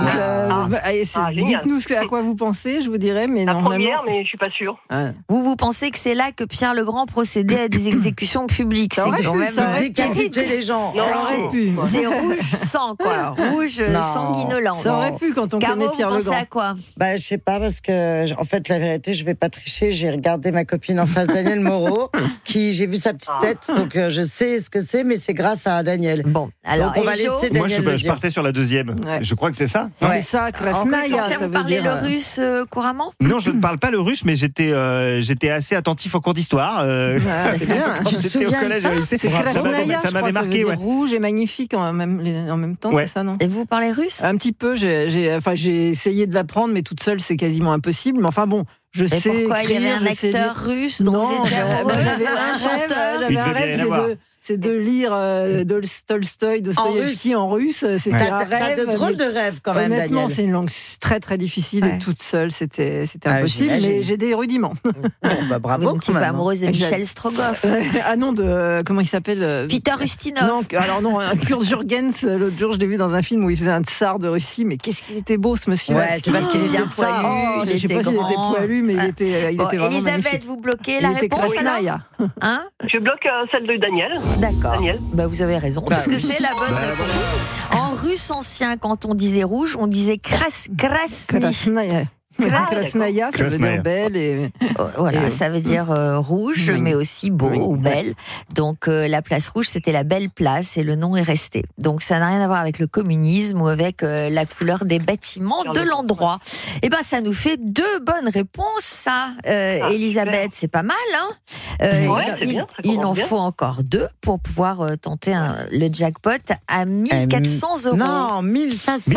Dites-nous à quoi vous pensez, je vous dirai. Mais la première, mais je suis pas sûre. Vous pensez que c'est là que Pierre Legrand procédait à des exécutions publiques? C'est quand même décapiter les gens. Ça aurait pu. C'est rouge sang, quoi. Rouge sanguinolent. Ça aurait pu quand on connaît Pierre Legrand. Vous pensez à quoi? Je sais pas parce que en fait la vérité, je vais pas tricher. J'ai regardé ma copine en face, Daniel Moreau, j'ai vu sa petite tête, donc je sais ce que c'est, mais c'est grâce à Daniel. Bon, alors donc on va laisser Daniel. Moi, je partais sur la deuxième. Ouais. Je crois que c'est ça. C'est ça, Krasnaya. Ça vous parlez le russe couramment? Non, je ne parle pas le russe, mais j'étais assez attentif en cours d'histoire. C'est bien. Tu te souviens au collège, de ça? C'est Krasnaya. Ça m'avait marqué. Ça veut dire rouge et magnifique en même temps, c'est ça, non? Et vous parlez russe? Un petit peu. J'ai essayé de l'apprendre, mais toute seule, c'est quasiment impossible. Mais enfin bon, Je sais pourquoi écrire, il y avait un acteur russe dont vous étiez amoureux, j'avais un rêve, c'est de lire Tolstoï, Dostoïevski en russe. C'était un rêve. T'as de drôles de rêves quand même, honnêtement, Daniel. c'est une langue très très difficile et toute seule, c'était impossible. Mais j'ai des rudiments. Bravo. Vous n'étiez pas amoureuse de Michel Strogoff? Ah non, comment il s'appelle? Peter Ustinov. Non, alors non, Kurt Jürgens. L'autre jour, je l'ai vu dans un film où il faisait un tsar de Russie. Mais qu'est-ce qu'il était beau, ce monsieur. Ouais, c'est parce qu'il était poilu. Je sais pas s'il était poilu, mais il était vraiment Elisabeth, magnifique. vous bloquez la réponse alors? Je bloque celle de Daniel. D'accord. Daniel. Bah, vous avez raison, parce que c'est la bonne réponse. En russe ancien, quand on disait rouge, on disait krasnaya. Krasnaya, ça veut dire belle. Voilà, ça veut dire rouge, mais aussi beau ou belle. Donc la place rouge, c'était la belle place et le nom est resté. Donc ça n'a rien à voir avec le communisme ou avec la couleur des bâtiments de l'endroit. Et ben ça nous fait 2 bonnes réponses, ça, Elisabeth. C'est pas mal, hein. Il en faut encore 2 pour pouvoir tenter le jackpot à 1400 euros. Non, 1500.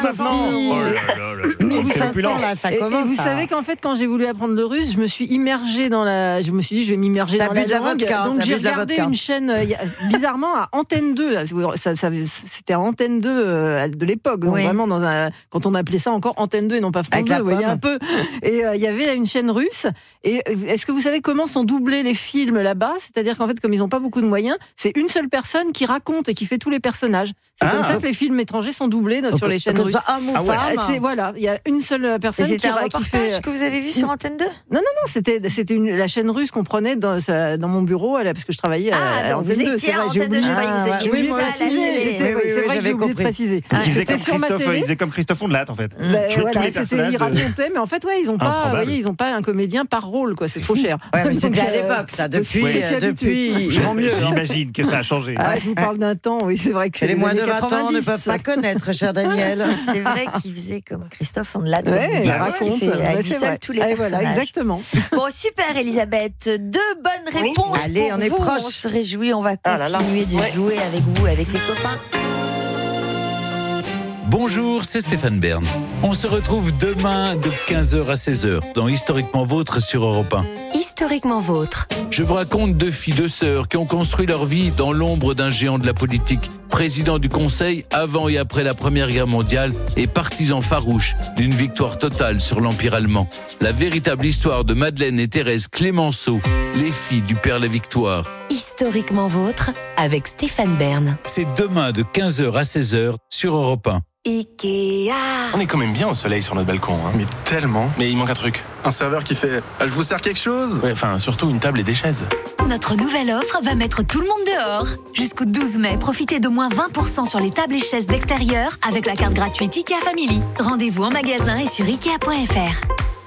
1500 là, ça commence. Et vous savez qu'en fait, quand j'ai voulu apprendre le russe, je me suis immergée dans la. Je me suis dit, je vais m'immerger dans la langue. Donc j'ai regardé une chaîne, bizarrement à Antenne 2. C'était à Antenne 2 de l'époque. Donc vraiment quand on appelait ça encore Antenne 2 et non pas France 2. Vous voyez un peu. Et il y avait une chaîne russe. Et est-ce que vous savez comment sont doublés les films là-bas? C'est-à-dire qu'en fait, comme ils n'ont pas beaucoup de moyens, c'est une seule personne qui raconte et qui fait tous les personnages. C'est comme ça que les films étrangers sont doublés sur les chaînes russes. Homme ou femme. Voilà, il y a une seule personne qui fait. C'était un reportage que vous avez vu sur Antenne 2? Non, c'était la chaîne russe qu'on prenait dans mon bureau, parce que je travaillais à Antenne 2. Vous étiez à Antenne 2, oui, moi aussi, c'est vrai que j'ai oublié de préciser. Il faisait comme Christophe Ondelat, en fait. Il racontait, mais en fait, ils n'ont pas un comédien par rôle, quoi. C'est trop cher. Ouais, mais c'était à l'époque, ça. Depuis, ils vont mieux. J'imagine que ça a changé. Je vous parle d'un temps, oui, c'est vrai que les moins de 20 ans ne peuvent pas connaître, cher Daniel. C'est vrai qu'il faisait comme Christophe Ondelat. Il fait à lui seul tous les personnages. Voilà, exactement. Bon, super, Elisabeth. 2 bonnes réponses. Allez, on est proche. On se réjouit, on va continuer de jouer avec vous, avec les copains. Bonjour, c'est Stéphane Bern. On se retrouve demain de 15h à 16h dans Historiquement Vôtre sur Europe 1. Historiquement Vôtre. Je vous raconte 2 filles, 2 sœurs qui ont construit leur vie dans l'ombre d'un géant de la politique, président du Conseil avant et après la Première Guerre mondiale et partisan farouche d'une victoire totale sur l'Empire allemand. La véritable histoire de Madeleine et Thérèse Clémenceau, les filles du Père la Victoire. Historiquement Vôtre avec Stéphane Bern. C'est demain de 15h à 16h sur Europe 1. Ikea. On est quand même bien au soleil sur notre balcon. Hein. Mais tellement. Mais il manque un truc. Un serveur qui fait « Je vous sers quelque chose ?» Ouais, enfin, surtout une table et des chaises. Notre nouvelle offre va mettre tout le monde dehors. Jusqu'au 12 mai, profitez de moins 20% sur les tables et chaises d'extérieur avec la carte gratuite Ikea Family. Rendez-vous en magasin et sur Ikea.fr.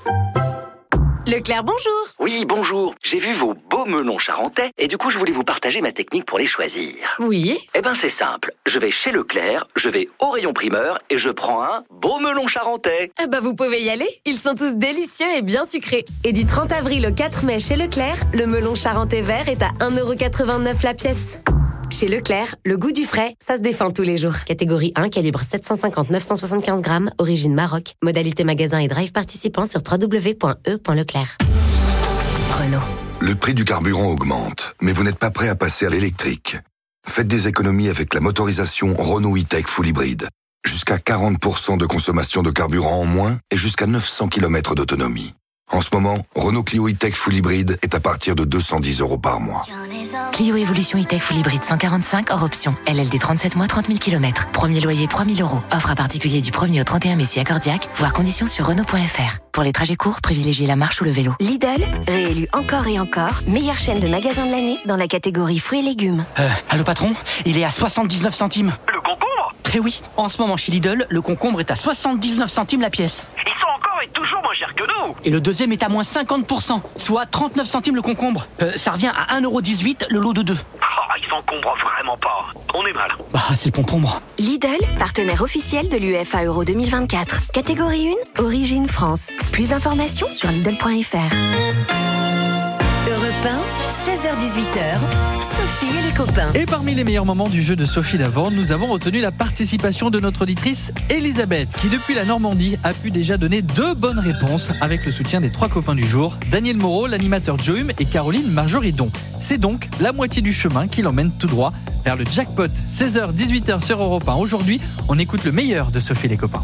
Leclerc, bonjour. Oui, bonjour. J'ai vu vos beaux melons charentais et du coup, je voulais vous partager ma technique pour les choisir. Oui. Eh ben, c'est simple. Je vais chez Leclerc, je vais au rayon primeur et je prends un beau melon charentais. Eh ben, vous pouvez y aller. Ils sont tous délicieux et bien sucrés. Et du 30 avril au 4 mai chez Leclerc, le melon charentais vert est à 1,89€ la pièce. Chez Leclerc, le goût du frais, ça se défend tous les jours. Catégorie 1, calibre 750-975 grammes, origine Maroc. Modalité magasin et drive participant sur www.e.leclerc. Renault. Le prix du carburant augmente, mais vous n'êtes pas prêt à passer à l'électrique. Faites des économies avec la motorisation Renault E-Tech Full Hybrid. Jusqu'à 40% de consommation de carburant en moins et jusqu'à 900 km d'autonomie. En ce moment, Renault Clio E-Tech Full Hybrid est à partir de 210€ par mois. Clio Evolution E-Tech Full Hybrid 145 hors option. LLD 37 mois 30 000 km. Premier loyer 3 000 €. Offre à particulier du 1er au 31 mai si accordiaque. Voir conditions sur Renault.fr. Pour les trajets courts, privilégiez la marche ou le vélo. Lidl, réélu encore et encore, meilleure chaîne de magasins de l'année dans la catégorie fruits et légumes. Allô patron, il est à 79 centimes. Le concombre? Eh oui, en ce moment chez Lidl, le concombre est à 79 centimes la pièce. Ils sont encore et toujours moins chers que nous. Et le deuxième est à moins 50%, soit 39 centimes le concombre. Ça revient à 1,18€ le lot de 2. Ils s'encombrent vraiment pas. On est mal. Bah, c'est le concombre. Lidl, partenaire officiel de l'UEFA Euro 2024. Catégorie 1, origine France. Plus d'informations sur Lidl.fr. Europe 1, 16h-18h, Sophie et les copains. Et parmi les meilleurs moments du jeu de Sophie d'avant, nous avons retenu la participation de notre auditrice Elisabeth, qui depuis la Normandie a pu déjà donner 2 bonnes réponses avec le soutien des 3 copains du jour, Daniel Moreau, l'animateur Joe Hume et Caroline Marjoridon. C'est donc la moitié du chemin qui l'emmène tout droit vers le jackpot. 16h-18h sur Europe 1. Aujourd'hui, on écoute le meilleur de Sophie et les copains.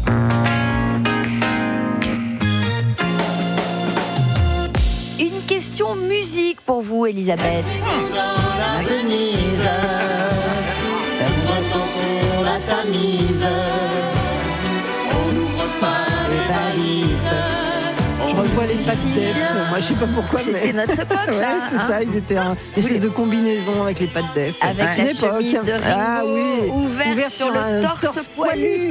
Une question musique pour vous, Elisabeth. La Venise, l'amour sur la Tamise, on n'ouvre pas les valises. Je revois les pattes d'Ef. Moi, je sais pas pourquoi. C'était notre époque, ça. Ouais, c'est ça. Ils étaient une espèce de combinaison avec les pattes d'Ef. Avec la chemise de Ringo, ouverte sur le torse poilu.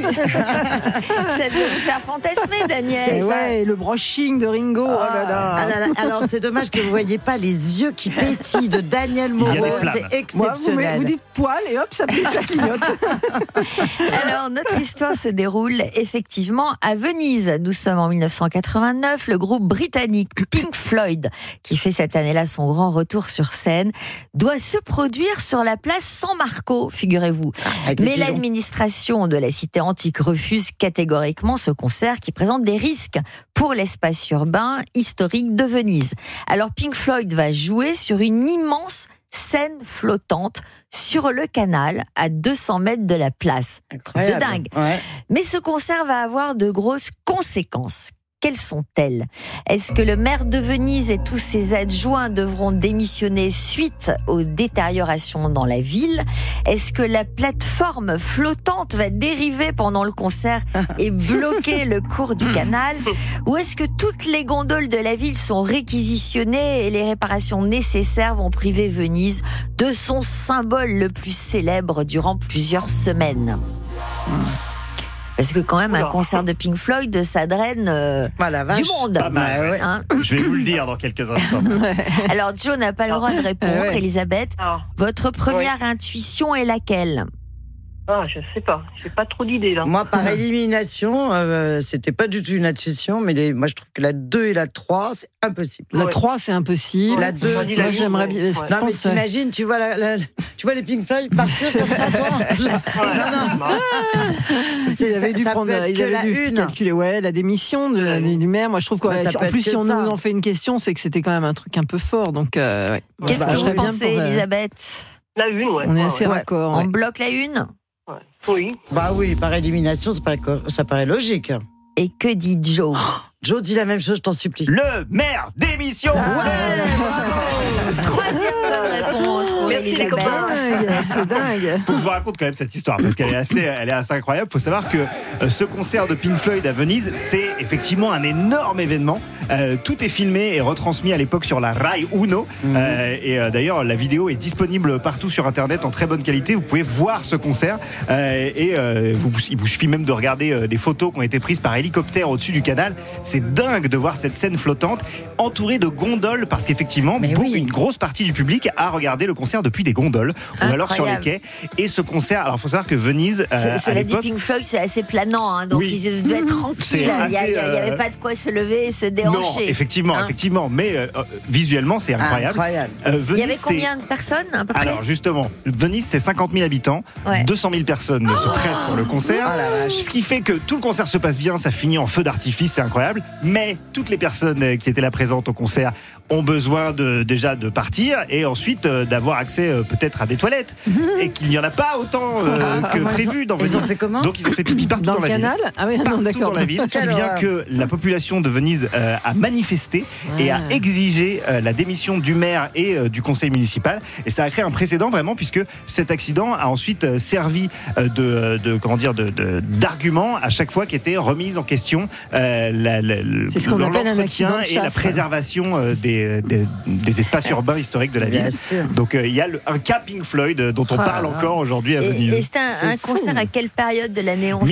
Ça devait vous faire fantasmer, Daniel. Ouais, et le brushing de Ringo. Oh là là. Ah là là. Alors, c'est dommage que vous voyez pas les yeux qui pétillent de Daniel Moreau. C'est exceptionnel. Vous dites poil et hop, ça clignote. Alors, notre histoire se déroule effectivement à Venise. Nous sommes en 1989. Le groupe britannique Pink Floyd, qui fait cette année-là son grand retour sur scène, doit se produire sur la place San Marco, figurez-vous. Mais l'administration de la cité antique refuse catégoriquement ce concert qui présente des risques pour l'espace urbain historique de Venise. Alors Pink Floyd va jouer sur une immense scène flottante sur le canal à 200 mètres de la place. Incroyable. De dingue. Ouais. Mais ce concert va avoir de grosses conséquences. Quelles sont-elles ? Est-ce que le maire de Venise et tous ses adjoints devront démissionner suite aux détériorations dans la ville ? Est-ce que la plateforme flottante va dériver pendant le concert et bloquer le cours du canal ? Ou est-ce que toutes les gondoles de la ville sont réquisitionnées et les réparations nécessaires vont priver Venise de son symbole le plus célèbre durant plusieurs semaines ? Parce que quand même, un concert de Pink Floyd, ça draine du monde. Pas mal, ouais. Hein ? Je vais vous le dire dans quelques instants. Alors, Joe n'a pas le droit de répondre, Elisabeth. Votre première intuition est laquelle ? Ah, je sais pas. J'ai pas trop d'idées, là. Moi, par élimination, c'était pas du tout une intuition, mais moi, je trouve que la 2 et la 3, c'est impossible. La 3, c'est impossible. La 2, moi, j'aimerais bien. Non, mais t'imagines, tu vois les Pink Floyd partir comme ça, toi? Non. Ils avaient dû calculer la démission du maire. Moi, je trouve qu'en plus, si on nous en fait une question, c'est que c'était quand même un truc un peu fort. Donc, qu'est-ce que vous pensez, Elisabeth ? La 1, ouais. On est assez raccord. On bloque la 1 ? Oui. Bah oui, par élimination, ça paraît logique. Et que dit Joe ? Joe dit la même chose, je t'en supplie. Le maire démission. Troisième bonne réponse pour Elisabeth. C'est dingue. Faut que je vous raconte quand même cette histoire parce qu'elle est assez incroyable. Faut savoir que ce concert de Pink Floyd à Venise, c'est effectivement un énorme événement. Tout est filmé et retransmis à l'époque sur la Rai Uno. Et d'ailleurs, la vidéo est disponible partout sur Internet en très bonne qualité. Vous pouvez voir ce concert. Il vous suffit même de regarder des photos qui ont été prises par hélicoptère au-dessus du canal. C'est dingue de voir cette scène flottante entourée de gondoles parce qu'effectivement, une grosse partie du public a regardé le concert depuis des gondoles ou alors sur les quais. Et ce concert, alors il faut savoir que Venise, cela dit, Pink Floyd, c'est assez planant, hein, donc ils devaient être tranquilles. Il n'y avait pas de quoi se lever et se déhancher. Non, effectivement, mais visuellement, c'est incroyable. Venise, il y avait combien de personnes à peu près ? Alors justement, Venise, c'est 50 000 habitants, 200 000 personnes se pressent pour le concert. Ce qui fait que tout le concert se passe bien, ça finit en feu d'artifice, c'est incroyable. Mais toutes les personnes qui étaient là présentes au concert ont besoin déjà de partir et ensuite d'avoir accès peut-être à des toilettes et qu'il n'y en a pas autant que prévu dans Venise. Ils ont fait comment ? Donc ils ont fait pipi partout dans la canal ville. Ah oui, partout dans la ville, si bien que la population de Venise a manifesté et a exigé la démission du maire et du conseil municipal. Et ça a créé un précédent vraiment puisque cet accident a ensuite servi d'argument à chaque fois qu'était remise en question c'est ce qu'on appelle un accident de chasse, et la préservation des espaces urbains historiques de la ville. Donc il y a un cas Pink Floyd dont on parle encore aujourd'hui à Venise. Et c'était un concert à quelle période de l'année on sait ça ?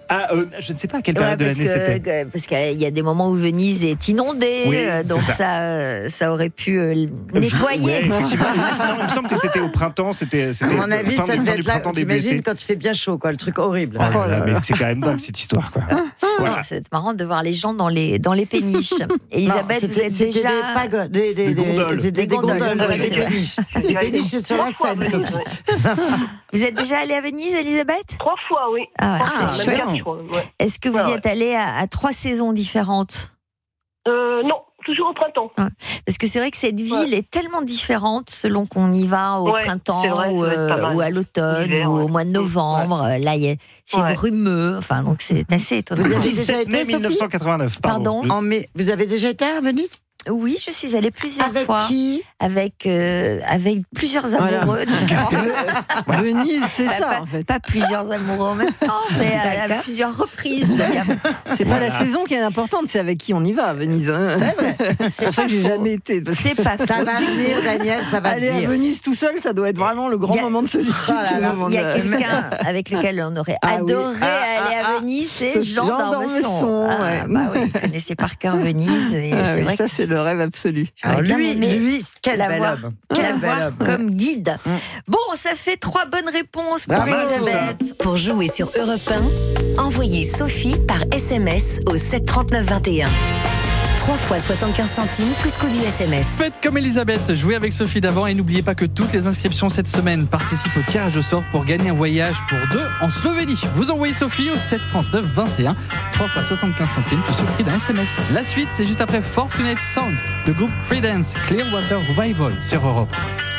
Je ne sais pas à quelle période de l'année c'était. Parce qu'il y a des moments où Venise est inondée, donc ça aurait pu nettoyer. Il me semble que c'était au printemps. À mon avis, ça devait être là. T'imagines quand il fait bien chaud, quoi, le truc horrible. Mais c'est quand même dingue cette histoire, quoi. Voilà. C'est marrant de voir les gens dans les péniches. Elisabeth, vous êtes déjà des gondoles avec des péniches. Les péniches, c'est sur la Seine, Sophie. Vous êtes déjà allée à Venise, Elisabeth ? 3 fois, oui. C'est chouette. Est-ce que vous y êtes allée à 3 saisons différentes ? Non, toujours au printemps. Parce que c'est vrai que cette ville est tellement différente selon qu'on y va au printemps ou à l'automne ou au mois de novembre. Là, c'est brumeux. Enfin, donc c'est assez étonnant. Vous avez déjà été, 1989. Pardon. En mai. Vous avez déjà été à Venise ? Oui, je suis allée plusieurs fois. Avec qui ? Avec plusieurs amoureux. Venise, c'est ça, en fait. Pas plusieurs amoureux en même temps, mais à plusieurs reprises. C'est pas la saison qui est importante, c'est avec qui on y va à Venise. C'est vrai. C'est pour ça que j'ai jamais été. C'est pas ça va venir, Daniel, ça va venir. Aller à Venise tout seul, ça doit être vraiment le grand moment de solitude. Il y a quelqu'un avec lequel on aurait adoré aller à Venise, c'est Jean d'Ormesson. Oui, il connaissait par cœur Venise. C'est vrai ça, c'est le rêve absolu. Alors lui, quel bel homme. Quel bel homme. Comme guide. Bon, ça fait 3 bonnes réponses pour Elisabeth. Pour jouer sur Europe 1, envoyez Sophie par SMS au 73921. 3 fois 75 centimes plus coût du SMS. Faites comme Elisabeth, jouez avec Sophie d'avant et n'oubliez pas que toutes les inscriptions cette semaine participent au tirage au sort pour gagner un voyage pour 2 en Slovénie. Vous envoyez Sophie au 73921, 3 fois 75 centimes plus le prix d'un SMS. La suite, c'est juste après Fortunate Sound, le groupe Creedence Clearwater Revival sur Europe.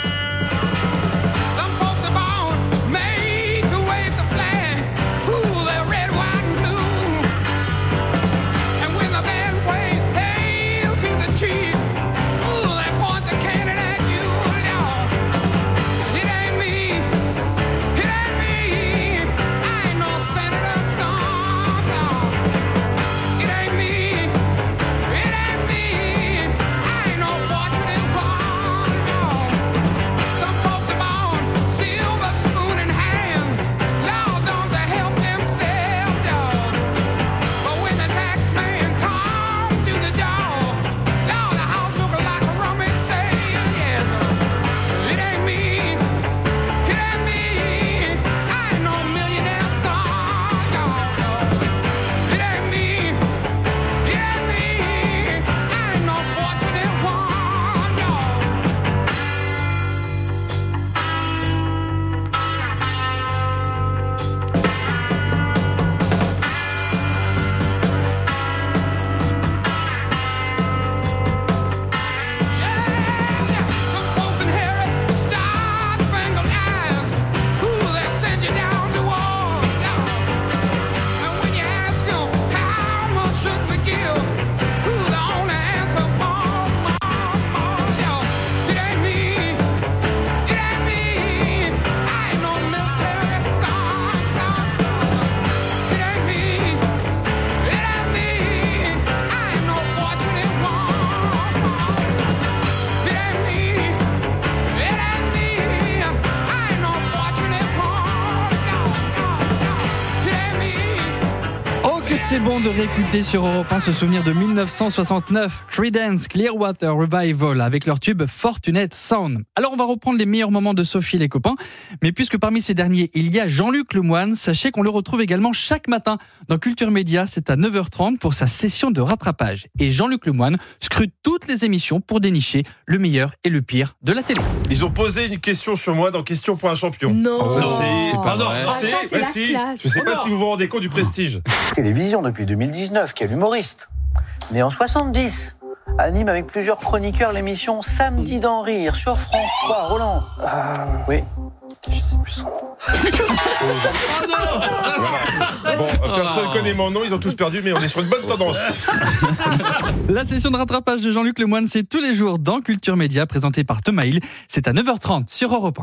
C'est bon de réécouter sur Europe 1 ce souvenir de 1969, Creedence Clearwater Revival avec leur tube Fortunate Sound. Alors on va reprendre les meilleurs moments de Sophie et les copains, mais puisque parmi ces derniers il y a Jean-Luc Lemoyne, sachez qu'on le retrouve également chaque matin dans Culture Média, c'est à 9h30 pour sa session de rattrapage. Et Jean-Luc Lemoyne scrute toutes les émissions pour dénicher le meilleur et le pire de la télé. Ils ont posé une question sur moi dans Question pour un champion. Non, c'est pas vrai. Je sais pas si vous vous rendez compte du prestige. Télévision depuis 2019, quel humoriste. Né en 70, anime avec plusieurs chroniqueurs l'émission Samedi d'en rire sur France 3. Roland. Oui. Je sais plus son nom. Bon, personne connaît mon nom, ils ont tous perdu, mais on est sur une bonne tendance. La session de rattrapage de Jean-Luc Lemoyne, c'est tous les jours dans Culture Média, présentée par Thomas Hill. C'est à 9h30 sur Europe 1.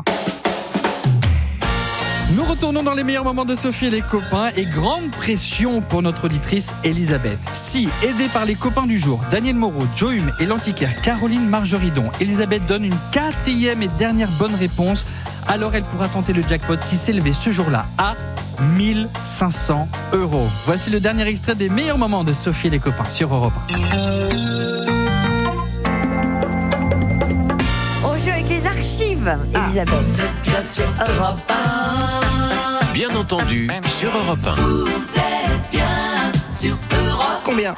Nous retournons dans les meilleurs moments de Sophie et les copains et grande pression pour notre auditrice Elisabeth. Si, aidée par les copains du jour, Daniel Moreau, Joe Hume et l'antiquaire Caroline Margeridon, Elisabeth donne une 4e et dernière bonne réponse, alors elle pourra tenter le jackpot qui s'élevait ce jour-là à 1500 €. Voici le dernier extrait des meilleurs moments de Sophie et les copains sur Europe 1. On joue avec les archives, Elisabeth. Bien entendu, sur Europe 1. Combien ?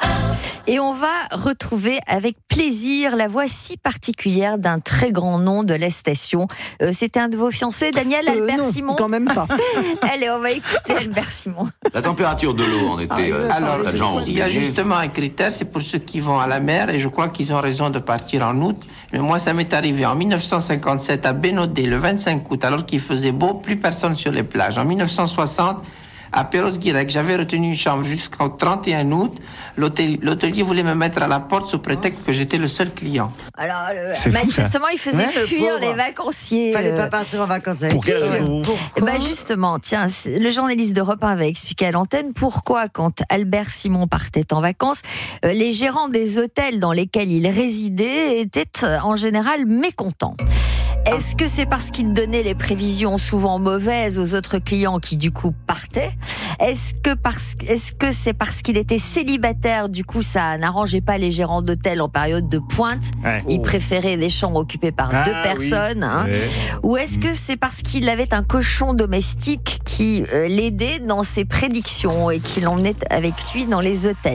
Et on va retrouver avec plaisir la voix si particulière d'un très grand nom de la station. C'était un de vos fiancés, Daniel Albert Simon ? Quand même pas. Allez, on va écouter Albert Simon. La température de l'eau en été, alors, il y a justement un critère, c'est pour ceux qui vont à la mer, et je crois qu'ils ont raison de partir en août. Mais moi, ça m'est arrivé en 1957 à Bénodet, le 25 août, alors qu'il faisait beau, plus personne sur les plages. En 1960, à Perros-Guirec, j'avais retenu une chambre jusqu'au 31 août. L'hôtelier voulait me mettre à la porte sous prétexte que j'étais le seul client. Alors, manifestement, il faisait fuir les vacanciers. Il fallait pas partir en vacances avec Pour quelle raison ? Justement, tiens, le journaliste d'Europe 1 avait expliqué à l'antenne pourquoi, quand Albert Simon partait en vacances, les gérants des hôtels dans lesquels il résidait étaient en général mécontents. Est-ce que c'est parce qu'il donnait les prévisions souvent mauvaises aux autres clients qui du coup partaient ? Est-ce que c'est parce qu'il était célibataire, du coup ça n'arrangeait pas les gérants d'hôtel en période de pointe ? Il préférait des chambres occupées par 2 personnes. Ou est-ce que c'est parce qu'il avait un cochon domestique qui l'aidait dans ses prédictions et qui l'emmenait avec lui dans les hôtels ?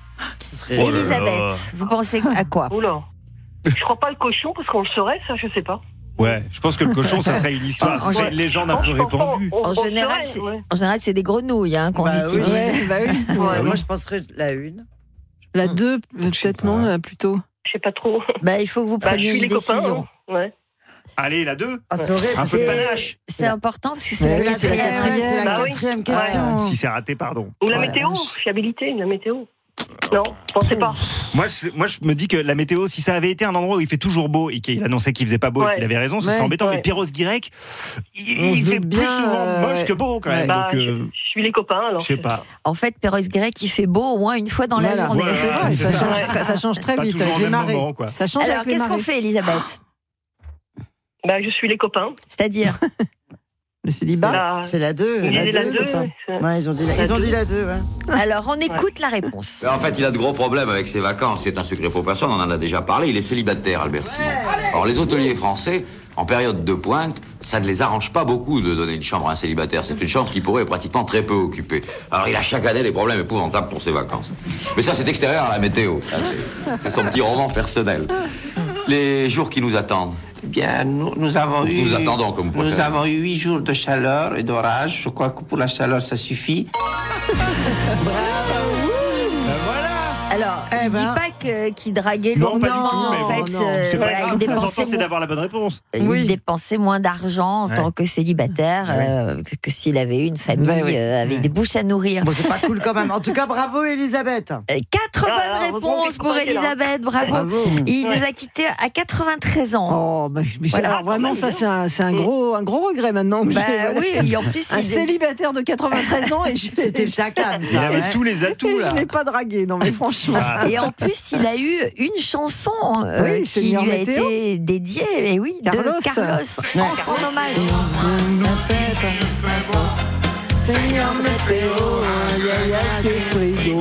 Elisabeth, vous pensez à quoi ? Oula. Je crois pas le cochon parce qu'on le saurait, ça je sais pas. Ouais, je pense que le cochon, ça serait une histoire. C'est une légende un peu répandue. En général, c'est des grenouilles qu'on utilise. Moi, je penserais la 1. La 2, peut-être non, plutôt. Je sais pas trop. Il faut que vous preniez une décision. Copains, Allez, la 2. C'est horrible. Un peu de panache. C'est important parce que c'est la quatrième question. Si c'est raté, pardon. Ou la météo, fiabilité, la météo. Non, pensez pas. Moi, je me dis que la météo, si ça avait été un endroit où il fait toujours beau et qu'il annonçait qu'il faisait pas beau et qu'il avait raison, ce serait embêtant. Mais Perros-Guirec, il fait plus souvent moche que beau quand même. Donc, je suis les copains alors. Je sais pas. En fait, Perros-Guirec, il fait beau au moins une fois dans la journée. Ça change très vite avec les marées. Ça change. Alors, qu'est-ce qu'on fait, Elisabeth ? Je suis les copains. C'est-à-dire le célibat, c'est la 2. Ils ont dit la 2. Alors, on écoute la réponse. En fait, il a de gros problèmes avec ses vacances. C'est un secret pour personne, on en a déjà parlé. Il est célibataire, Albert Simon. Alors, les hôteliers français, en période de pointe, ça ne les arrange pas beaucoup de donner une chambre à un célibataire. C'est une chambre qui pourrait être pratiquement très peu occupée. Alors, il a chaque année des problèmes épouvantables pour ses vacances. Mais ça, c'est extérieur à la météo. Ça, c'est son petit roman personnel. Les jours qui nous attendent. Eh bien, nous avons eu... Nous attendons, comme vous préférez. Nous avons eu 8 jours de chaleur et d'orage. Je crois que pour la chaleur, ça suffit. Alors, il ne dit pas qu'il draguait lourdement. En fait, il dépensait. C'est d'avoir la bonne réponse. Il dépensait moins d'argent en tant que célibataire que s'il avait eu une famille avec des bouches à nourrir. Bon, c'est pas cool quand même. En tout cas, bravo Elisabeth. 4 bonnes réponses pour Elisabeth. Bravo. Il nous a quittés à 93 ans. Alors vraiment, ça c'est un gros regret maintenant. Oui, en plus un célibataire de 93 ans et c'était chacun. Il avait tous les atouts là. Je l'ai pas dragué, non mais franchement. Et en plus, il a eu une chanson qui lui a été dédiée, de Carlos, en son hommage. Seigneur Météo,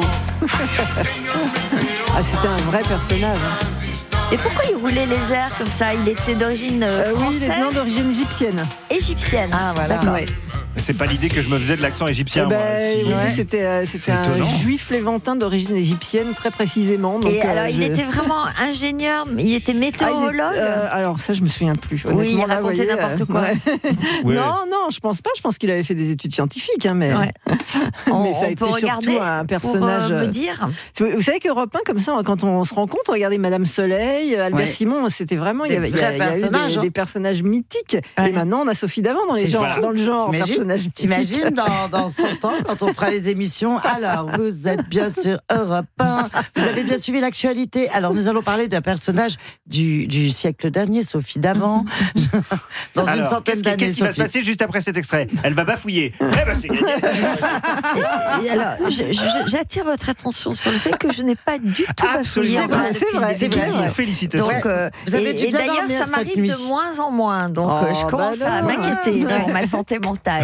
c'était un vrai personnage. Et pourquoi il roulait les airs comme ça ? Il était d'origine française. Oui, il est d'origine égyptienne. Ah voilà. C'est pas l'idée que je me faisais de l'accent égyptien. C'était un juif léventin d'origine égyptienne, très précisément. Donc, alors, il était vraiment ingénieur, il était météorologue. Alors ça, je me souviens plus. Oui, il racontait n'importe quoi. Non, je pense pas. Je pense qu'il avait fait des études scientifiques, mais ça a été surtout un personnage. Pour me dire. Vous savez qu'Europe 1, comme ça, quand on se rend compte, regardez Madame Soleil, Albert Simon, c'était vraiment il y a eu des personnages mythiques. Et maintenant, on a Sophie Davant dans le genre. T'imagines dans 100 ans, quand on fera les émissions, alors vous êtes bien sur Europe 1, vous avez bien suivi l'actualité. Alors nous allons parler d'un personnage du siècle dernier, Sophie Davant. Dans une centaine d'années. Qu'est-ce qui va se passer juste après cet extrait ? Elle va bafouiller. C'est gagné. Alors, j'attire votre attention sur le fait que je n'ai pas du tout bafouillé. C'est vrai. Félicitations. Donc, et d'ailleurs, ça m'arrive de moins en moins. Donc, je commence à m'inquiéter pour ma santé mentale.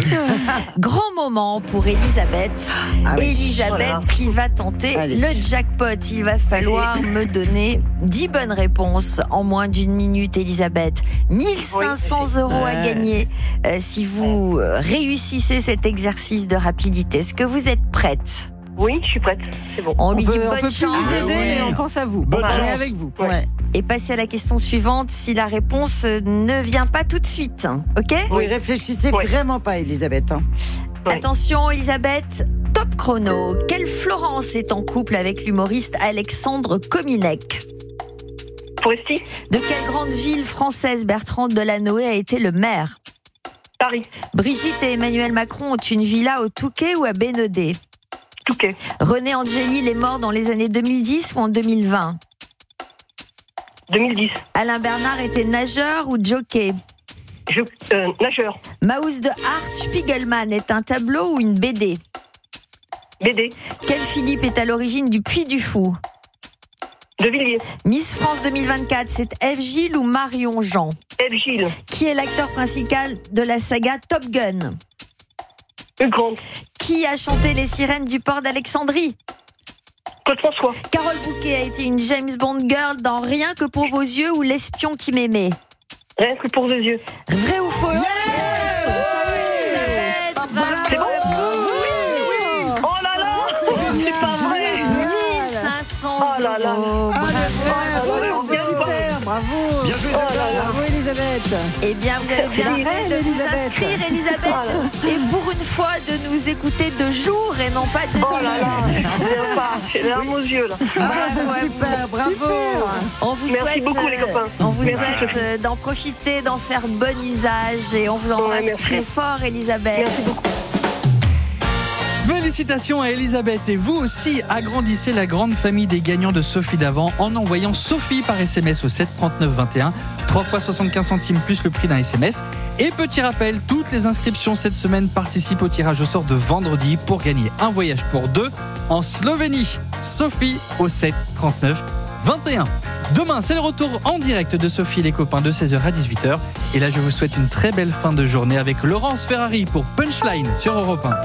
Grand moment pour Elisabeth. Elisabeth qui va tenter le jackpot. Il va falloir me donner 10 bonnes réponses en moins d'une minute, Elisabeth. 1500 € à gagner si vous réussissez cet exercice de rapidité. Est-ce que vous êtes prête ? Oui, je suis prête. C'est bon. On lui dit bonne chance. Mais on pense à vous. Bonne chance. Avec vous. Ouais. Et passez à la question suivante si la réponse ne vient pas tout de suite. Ok ? Oui, réfléchissez vraiment pas, Elisabeth. Attention, Elisabeth. Top chrono. Quelle Florence est en couple avec l'humoriste Alexandre Kominek ? Foresti. De quelle grande ville française Bertrand Delanoë a été le maire ? Paris. Brigitte et Emmanuel Macron ont une villa au Touquet ou à Bénodet ? Touquet. René Angélil est mort dans les années 2010 ou en 2020 ? 2010. Alain Bernard était nageur ou jockey ? Nageur. Maus de Hart Spiegelman est un tableau ou une BD ? BD. Quel Philippe est à l'origine du Puy du Fou ? De Villiers. Miss France 2024, c'est Ève Gilles ou Marion Jean ? Ève Gilles. Qui est l'acteur principal de la saga Top Gun ? Hugh Grant. Qui a chanté Les Sirènes du port d'Alexandrie ? Claude François. Carole Bouquet a été une James Bond girl dans Rien que pour vos yeux ou L'espion qui m'aimait ? Rien que pour vos yeux. Vrai ou faux ? C'est bon ? Oui. Oh là là, c'est pas vrai. 1500 €. Super, bravo. Bien joué, bravo Elisabeth. Eh bien, vous avez bien fait de vous inscrire, Elisabeth. Et pour une fois, de nous écouter de jour et non pas de nuit. Oh là là, j'ai les larmes aux yeux là. c'est super, bravo. On vous Merci souhaite, beaucoup les copains. On vous souhaite d'en profiter, d'en faire bon usage et on vous embrasse très fort, Elisabeth. Merci beaucoup. Félicitations à Elisabeth et vous aussi agrandissez la grande famille des gagnants de Sophie d'avant en envoyant Sophie par SMS au 7 39 21, 3 fois 75 centimes plus le prix d'un SMS. Et petit rappel, toutes les inscriptions cette semaine participent au tirage au sort de vendredi pour gagner un voyage pour deux en Slovénie. Sophie au 7 39 21. Demain, c'est le retour en direct de Sophie et les copains de 16h à 18h. Et là, je vous souhaite une très belle fin de journée avec Laurence Ferrari pour Punchline sur Europe 1.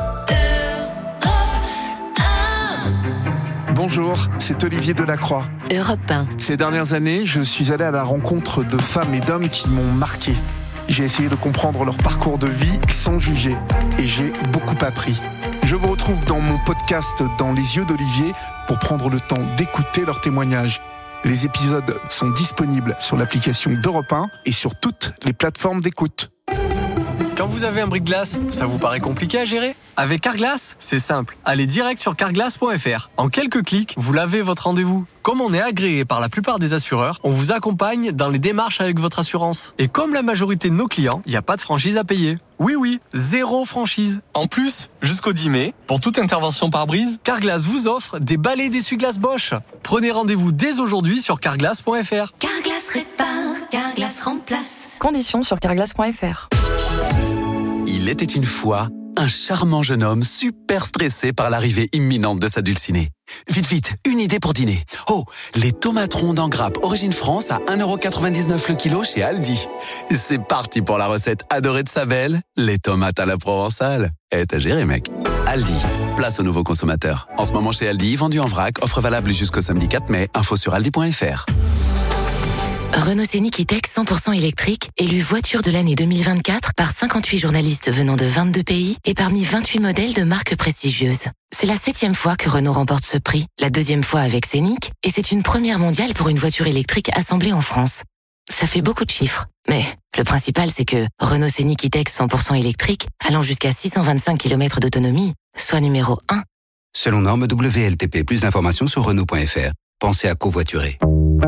Bonjour, c'est Olivier Delacroix. Europe 1. Ces dernières années, je suis allé à la rencontre de femmes et d'hommes qui m'ont marqué. J'ai essayé de comprendre leur parcours de vie sans juger et j'ai beaucoup appris. Je vous retrouve dans mon podcast Dans les yeux d'Olivier pour prendre le temps d'écouter leurs témoignages. Les épisodes sont disponibles sur l'application d'Europe 1 et sur toutes les plateformes d'écoute. Quand vous avez un bris-de-glace, ça vous paraît compliqué à gérer ? Avec Carglass, c'est simple. Allez direct sur carglass.fr. En quelques clics, vous lavez votre rendez-vous. Comme on est agréé par la plupart des assureurs, on vous accompagne dans les démarches avec votre assurance. Et comme la majorité de nos clients, il n'y a pas de franchise à payer. Oui, 0 franchise. En plus, jusqu'au 10 mai, pour toute intervention par brise, Carglass vous offre des balais d'essuie-glace Bosch. Prenez rendez-vous dès aujourd'hui sur carglass.fr. Carglass répare, Carglass remplace. Conditions sur carglass.fr. Il était une fois un charmant jeune homme super stressé par l'arrivée imminente de sa dulcinée. Vite, une idée pour dîner. Oh, les tomates rondes en grappe Origine France à 1,99€ le kilo chez Aldi. C'est parti pour la recette adorée de sa belle, les tomates à la provençale. T'as géré, mec. Aldi, place aux nouveaux consommateurs. En ce moment chez Aldi, vendu en vrac, offre valable jusqu'au samedi 4 mai. Info sur aldi.fr. Renault Scénic E-Tech 100% électrique, élu voiture de l'année 2024 par 58 journalistes venant de 22 pays et parmi 28 modèles de marques prestigieuses. C'est la 7e fois que Renault remporte ce prix, la 2e fois avec Scénic, et c'est une première mondiale pour une voiture électrique assemblée en France. Ça fait beaucoup de chiffres, mais le principal c'est que Renault Scénic E-Tech 100% électrique, allant jusqu'à 625 km d'autonomie, soit numéro 1. Selon norme WLTP, plus d'informations sur Renault.fr. Pensez à covoiturer.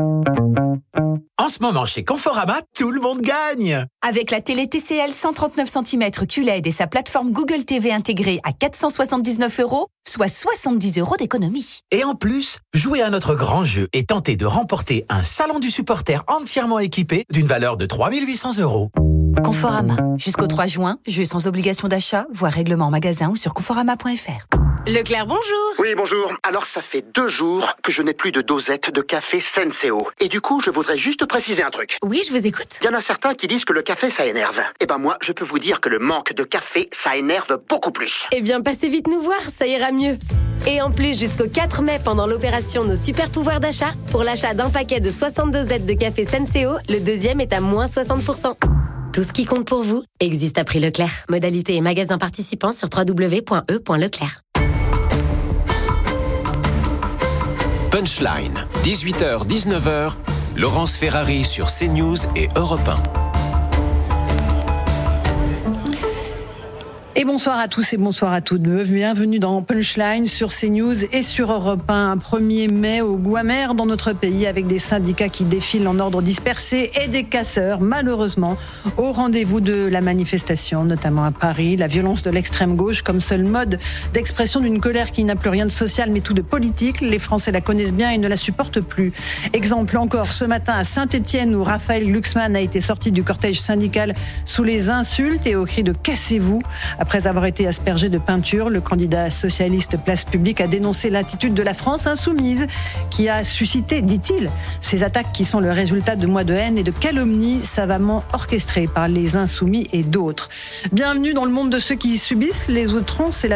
En ce moment, chez Conforama, tout le monde gagne! Avec la télé TCL 139 cm QLED et sa plateforme Google TV intégrée à 479€, soit 70 € d'économie. Et en plus, jouez à notre grand jeu et tentez de remporter un salon du supporter entièrement équipé d'une valeur de 3 800€. Conforama. Jusqu'au 3 juin, jeu sans obligation d'achat, voire règlement en magasin ou sur conforama.fr. Leclerc, bonjour. Oui, bonjour. Alors, ça fait 2 jours que je n'ai plus de dosette de café Senseo. Et du coup, je voudrais juste préciser un truc. Oui, je vous écoute. Il y en a certains qui disent que le café, ça énerve. Eh ben moi, je peux vous dire que le manque de café, ça énerve beaucoup plus. Eh bien, passez vite nous voir, ça ira mieux. Et en plus, jusqu'au 4 mai, pendant l'opération Nos Super Pouvoirs d'achat, pour l'achat d'un paquet de 62 dosettes de café Senseo, le deuxième est à moins 60%. Tout ce qui compte pour vous existe à prix Leclerc. Modalité et magasin participants sur www.e.leclerc. Punchline, 18h-19h, Laurence Ferrari sur CNews et Europe 1. Et bonsoir à tous et bonsoir à toutes. Bienvenue dans Punchline sur CNews et sur Europe 1. Un 1er mai au goût amer dans notre pays avec des syndicats qui défilent en ordre dispersé et des casseurs, malheureusement, au rendez-vous de la manifestation, notamment à Paris. La violence de l'extrême gauche comme seul mode d'expression d'une colère qui n'a plus rien de social mais tout de politique. Les Français la connaissent bien et ne la supportent plus. Exemple encore ce matin à Saint-Étienne où Raphaël Glucksmann a été sorti du cortège syndical sous les insultes et au cri de « cassez-vous ». Après avoir été aspergé de peinture, le candidat socialiste Place Publique a dénoncé l'attitude de la France insoumise qui a suscité, dit-il, ces attaques qui sont le résultat de mois de haine et de calomnies savamment orchestrées par les insoumis et d'autres. Bienvenue dans le monde de ceux qui subissent les outrances et la